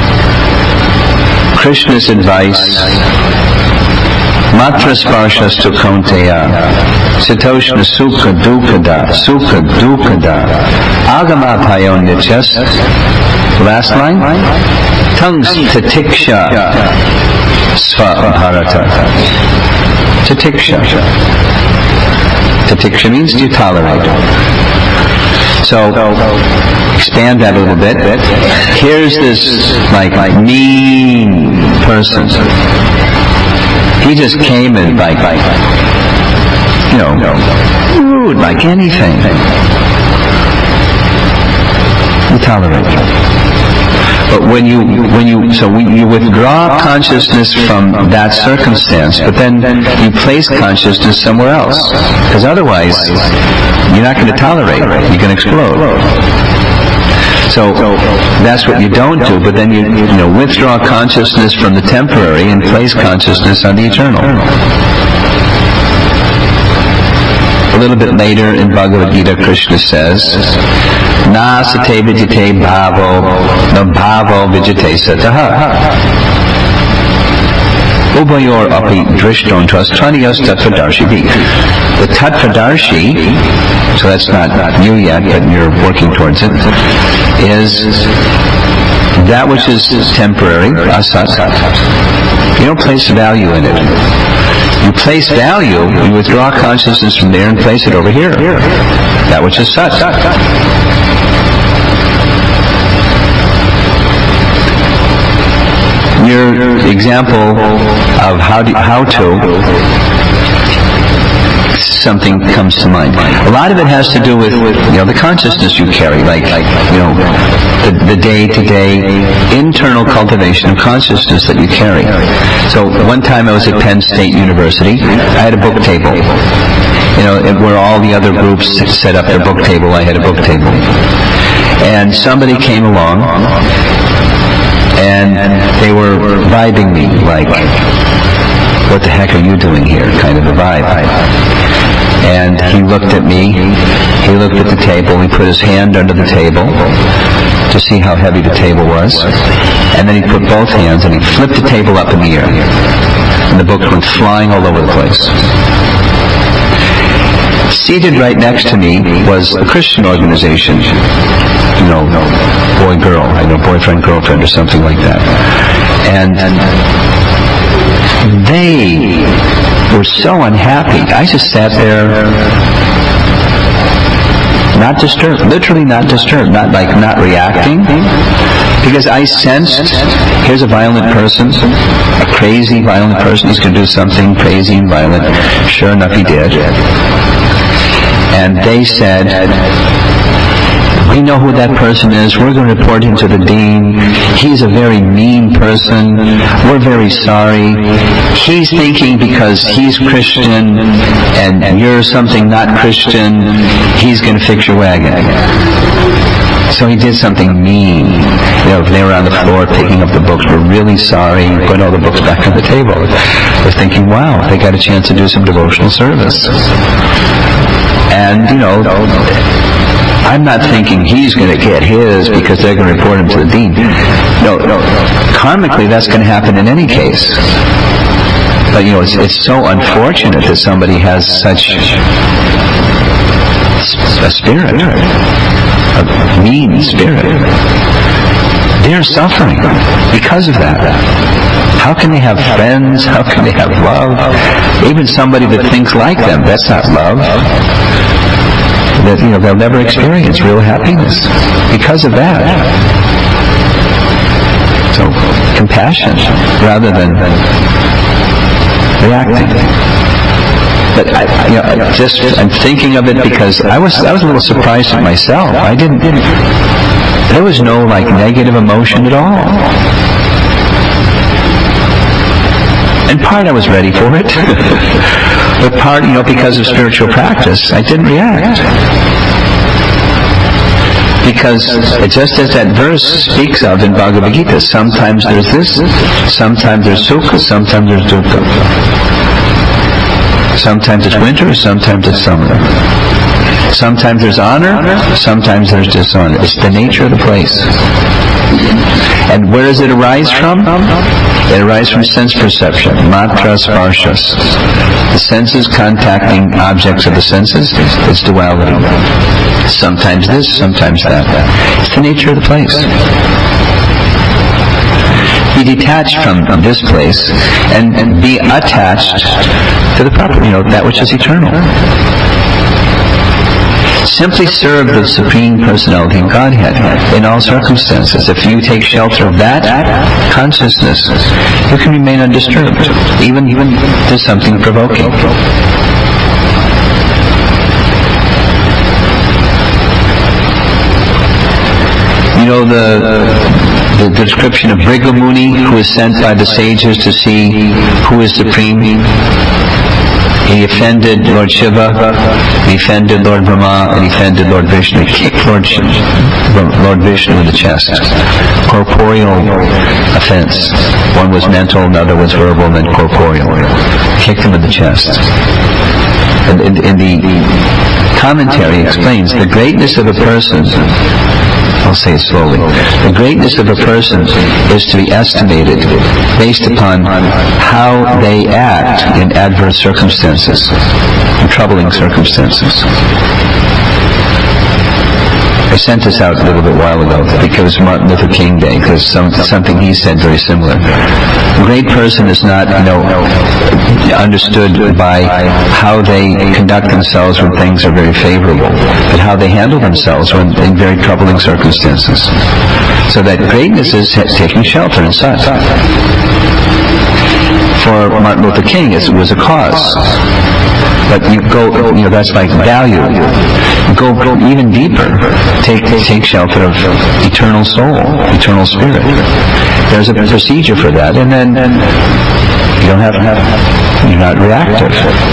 S1: Krishna's advice, Matra Sparshastu Kaunteya, Satoshna Sukha Dukada, Agama Payo Nityas, last line, Tangs Tatiksha Svabharata. Tatiksha. Tatiksha means you tolerate. So, expand that a little bit. Here's this, like mean person. He just came and rude, like anything. You tolerate. But when you withdraw consciousness from that circumstance, but then you place consciousness somewhere else, because otherwise you're not going to tolerate it. You're going to explode. So that's what you don't do. But then you withdraw consciousness from the temporary and place consciousness on the eternal. A little bit later in Bhagavad Gita, Krishna says, Na sate vijite bhavo, no bhavo vijite sataha. Ubayor api drishton tvastraniyos tattvadarshi. The tattvadarshi, so that's not you yet, but you're working towards it, is that which is temporary, asat. You don't place value in it. You place value, you withdraw consciousness from there and place it over here. That which is sat. Your example of how to something comes to mind. A lot of it has to do with the consciousness you carry, like the day-to-day internal cultivation of consciousness that you carry. So one time I was at Penn State University. I had a book table. Where all the other groups set up their book table, I had a book table. And somebody came along and they were vibing me like, what the heck are you doing here, kind of a vibe. And he looked at me, he looked at the table, he put his hand under the table to see how heavy the table was, and then he put both hands and he flipped the table up in the air. And the books went flying all over the place. Seated right next to me was a Christian organization, boy-girl, boyfriend-girlfriend or something like that. And they were so unhappy. I just sat there, not disturbed, literally not disturbed, not reacting, because I sensed, here's a violent person, a crazy violent person, he's going to do something crazy and violent. Sure enough, he did. And they said, we know who that person is, we're going to report him to the dean, he's a very mean person, we're very sorry, he's thinking because he's Christian and you're something not Christian, he's going to fix your wagon. So he did something mean. They were on the floor picking up the books, we're really sorry, put all the books back on the table. They're thinking, wow, they got a chance to do some devotional service. And, I'm not thinking he's going to get his because they're going to report him to the dean. No, karmically that's going to happen in any case. But, it's so unfortunate that somebody has such a spirit, a mean spirit. They're suffering because of that. How can they have friends? How can they have love? Even somebody that thinks like them, that's not love. That, they'll never experience real happiness because of that. So, compassion rather than reacting. But I'm thinking of it because I was a little surprised at myself. There was no negative emotion at all. And part I was ready for it. But part, because of spiritual practice, I didn't react. Because just as that verse speaks of in Bhagavad Gita, sometimes there's this, sometimes there's sukha, sometimes there's dukkha. Sometimes it's winter, sometimes it's summer. Sometimes there's honor, sometimes there's dishonor. It's the nature of the place. And where does it arise from? It arises from sense perception, matra sparshas. The senses contacting objects of the senses is duality. Sometimes this, sometimes that. It's the nature of the place. Be detached from this place and be attached to the property, that which is eternal. Simply serve the Supreme Personality of Godhead in all circumstances. If you take shelter of that consciousness, you can remain undisturbed, even there's something provoking. The description of Bhrigu Muni, who is sent by the sages to see who is supreme. He offended Lord Shiva, he offended Lord Brahma, and he offended Lord Vishnu. He kicked Lord Vishnu in the chest. Corporeal offense. One was mental, another was verbal, and then corporeal. Kicked him in the chest. And in the commentary explains the greatness of a person. I'll say it slowly. The greatness of a person is to be estimated based upon how they act in adverse circumstances, in troubling circumstances. I sent this out a little bit while ago because it was Martin Luther King Day, because something he said very similar. A great person is not, understood by how they conduct themselves when things are very favorable, but how they handle themselves when in very troubling circumstances. So that greatness is taking shelter in such. For Martin Luther King, it was a cause. But you go, that's like value. Go even deeper. Take shelter of eternal soul, eternal spirit. There's a procedure for that, and then you don't you're not reactive.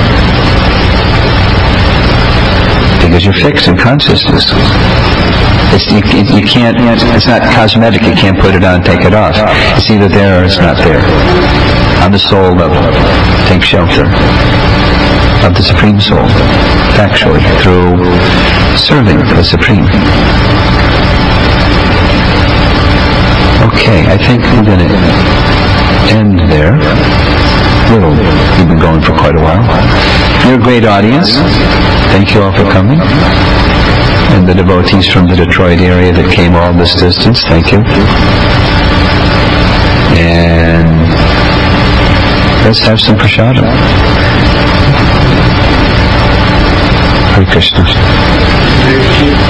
S1: Because you're fixed in consciousness. You can't, it's not cosmetic, you can't put it on, take it off. It's either there or it's not there. On the soul level, take shelter of the Supreme Soul, factually, through serving the Supreme. Okay, I think we're going to end there. We've been going for quite a while. You're a great audience. Thank you all for coming. And the devotees from the Detroit area that came all this distance, thank you. And let's have some prasadam. Hare Krishna.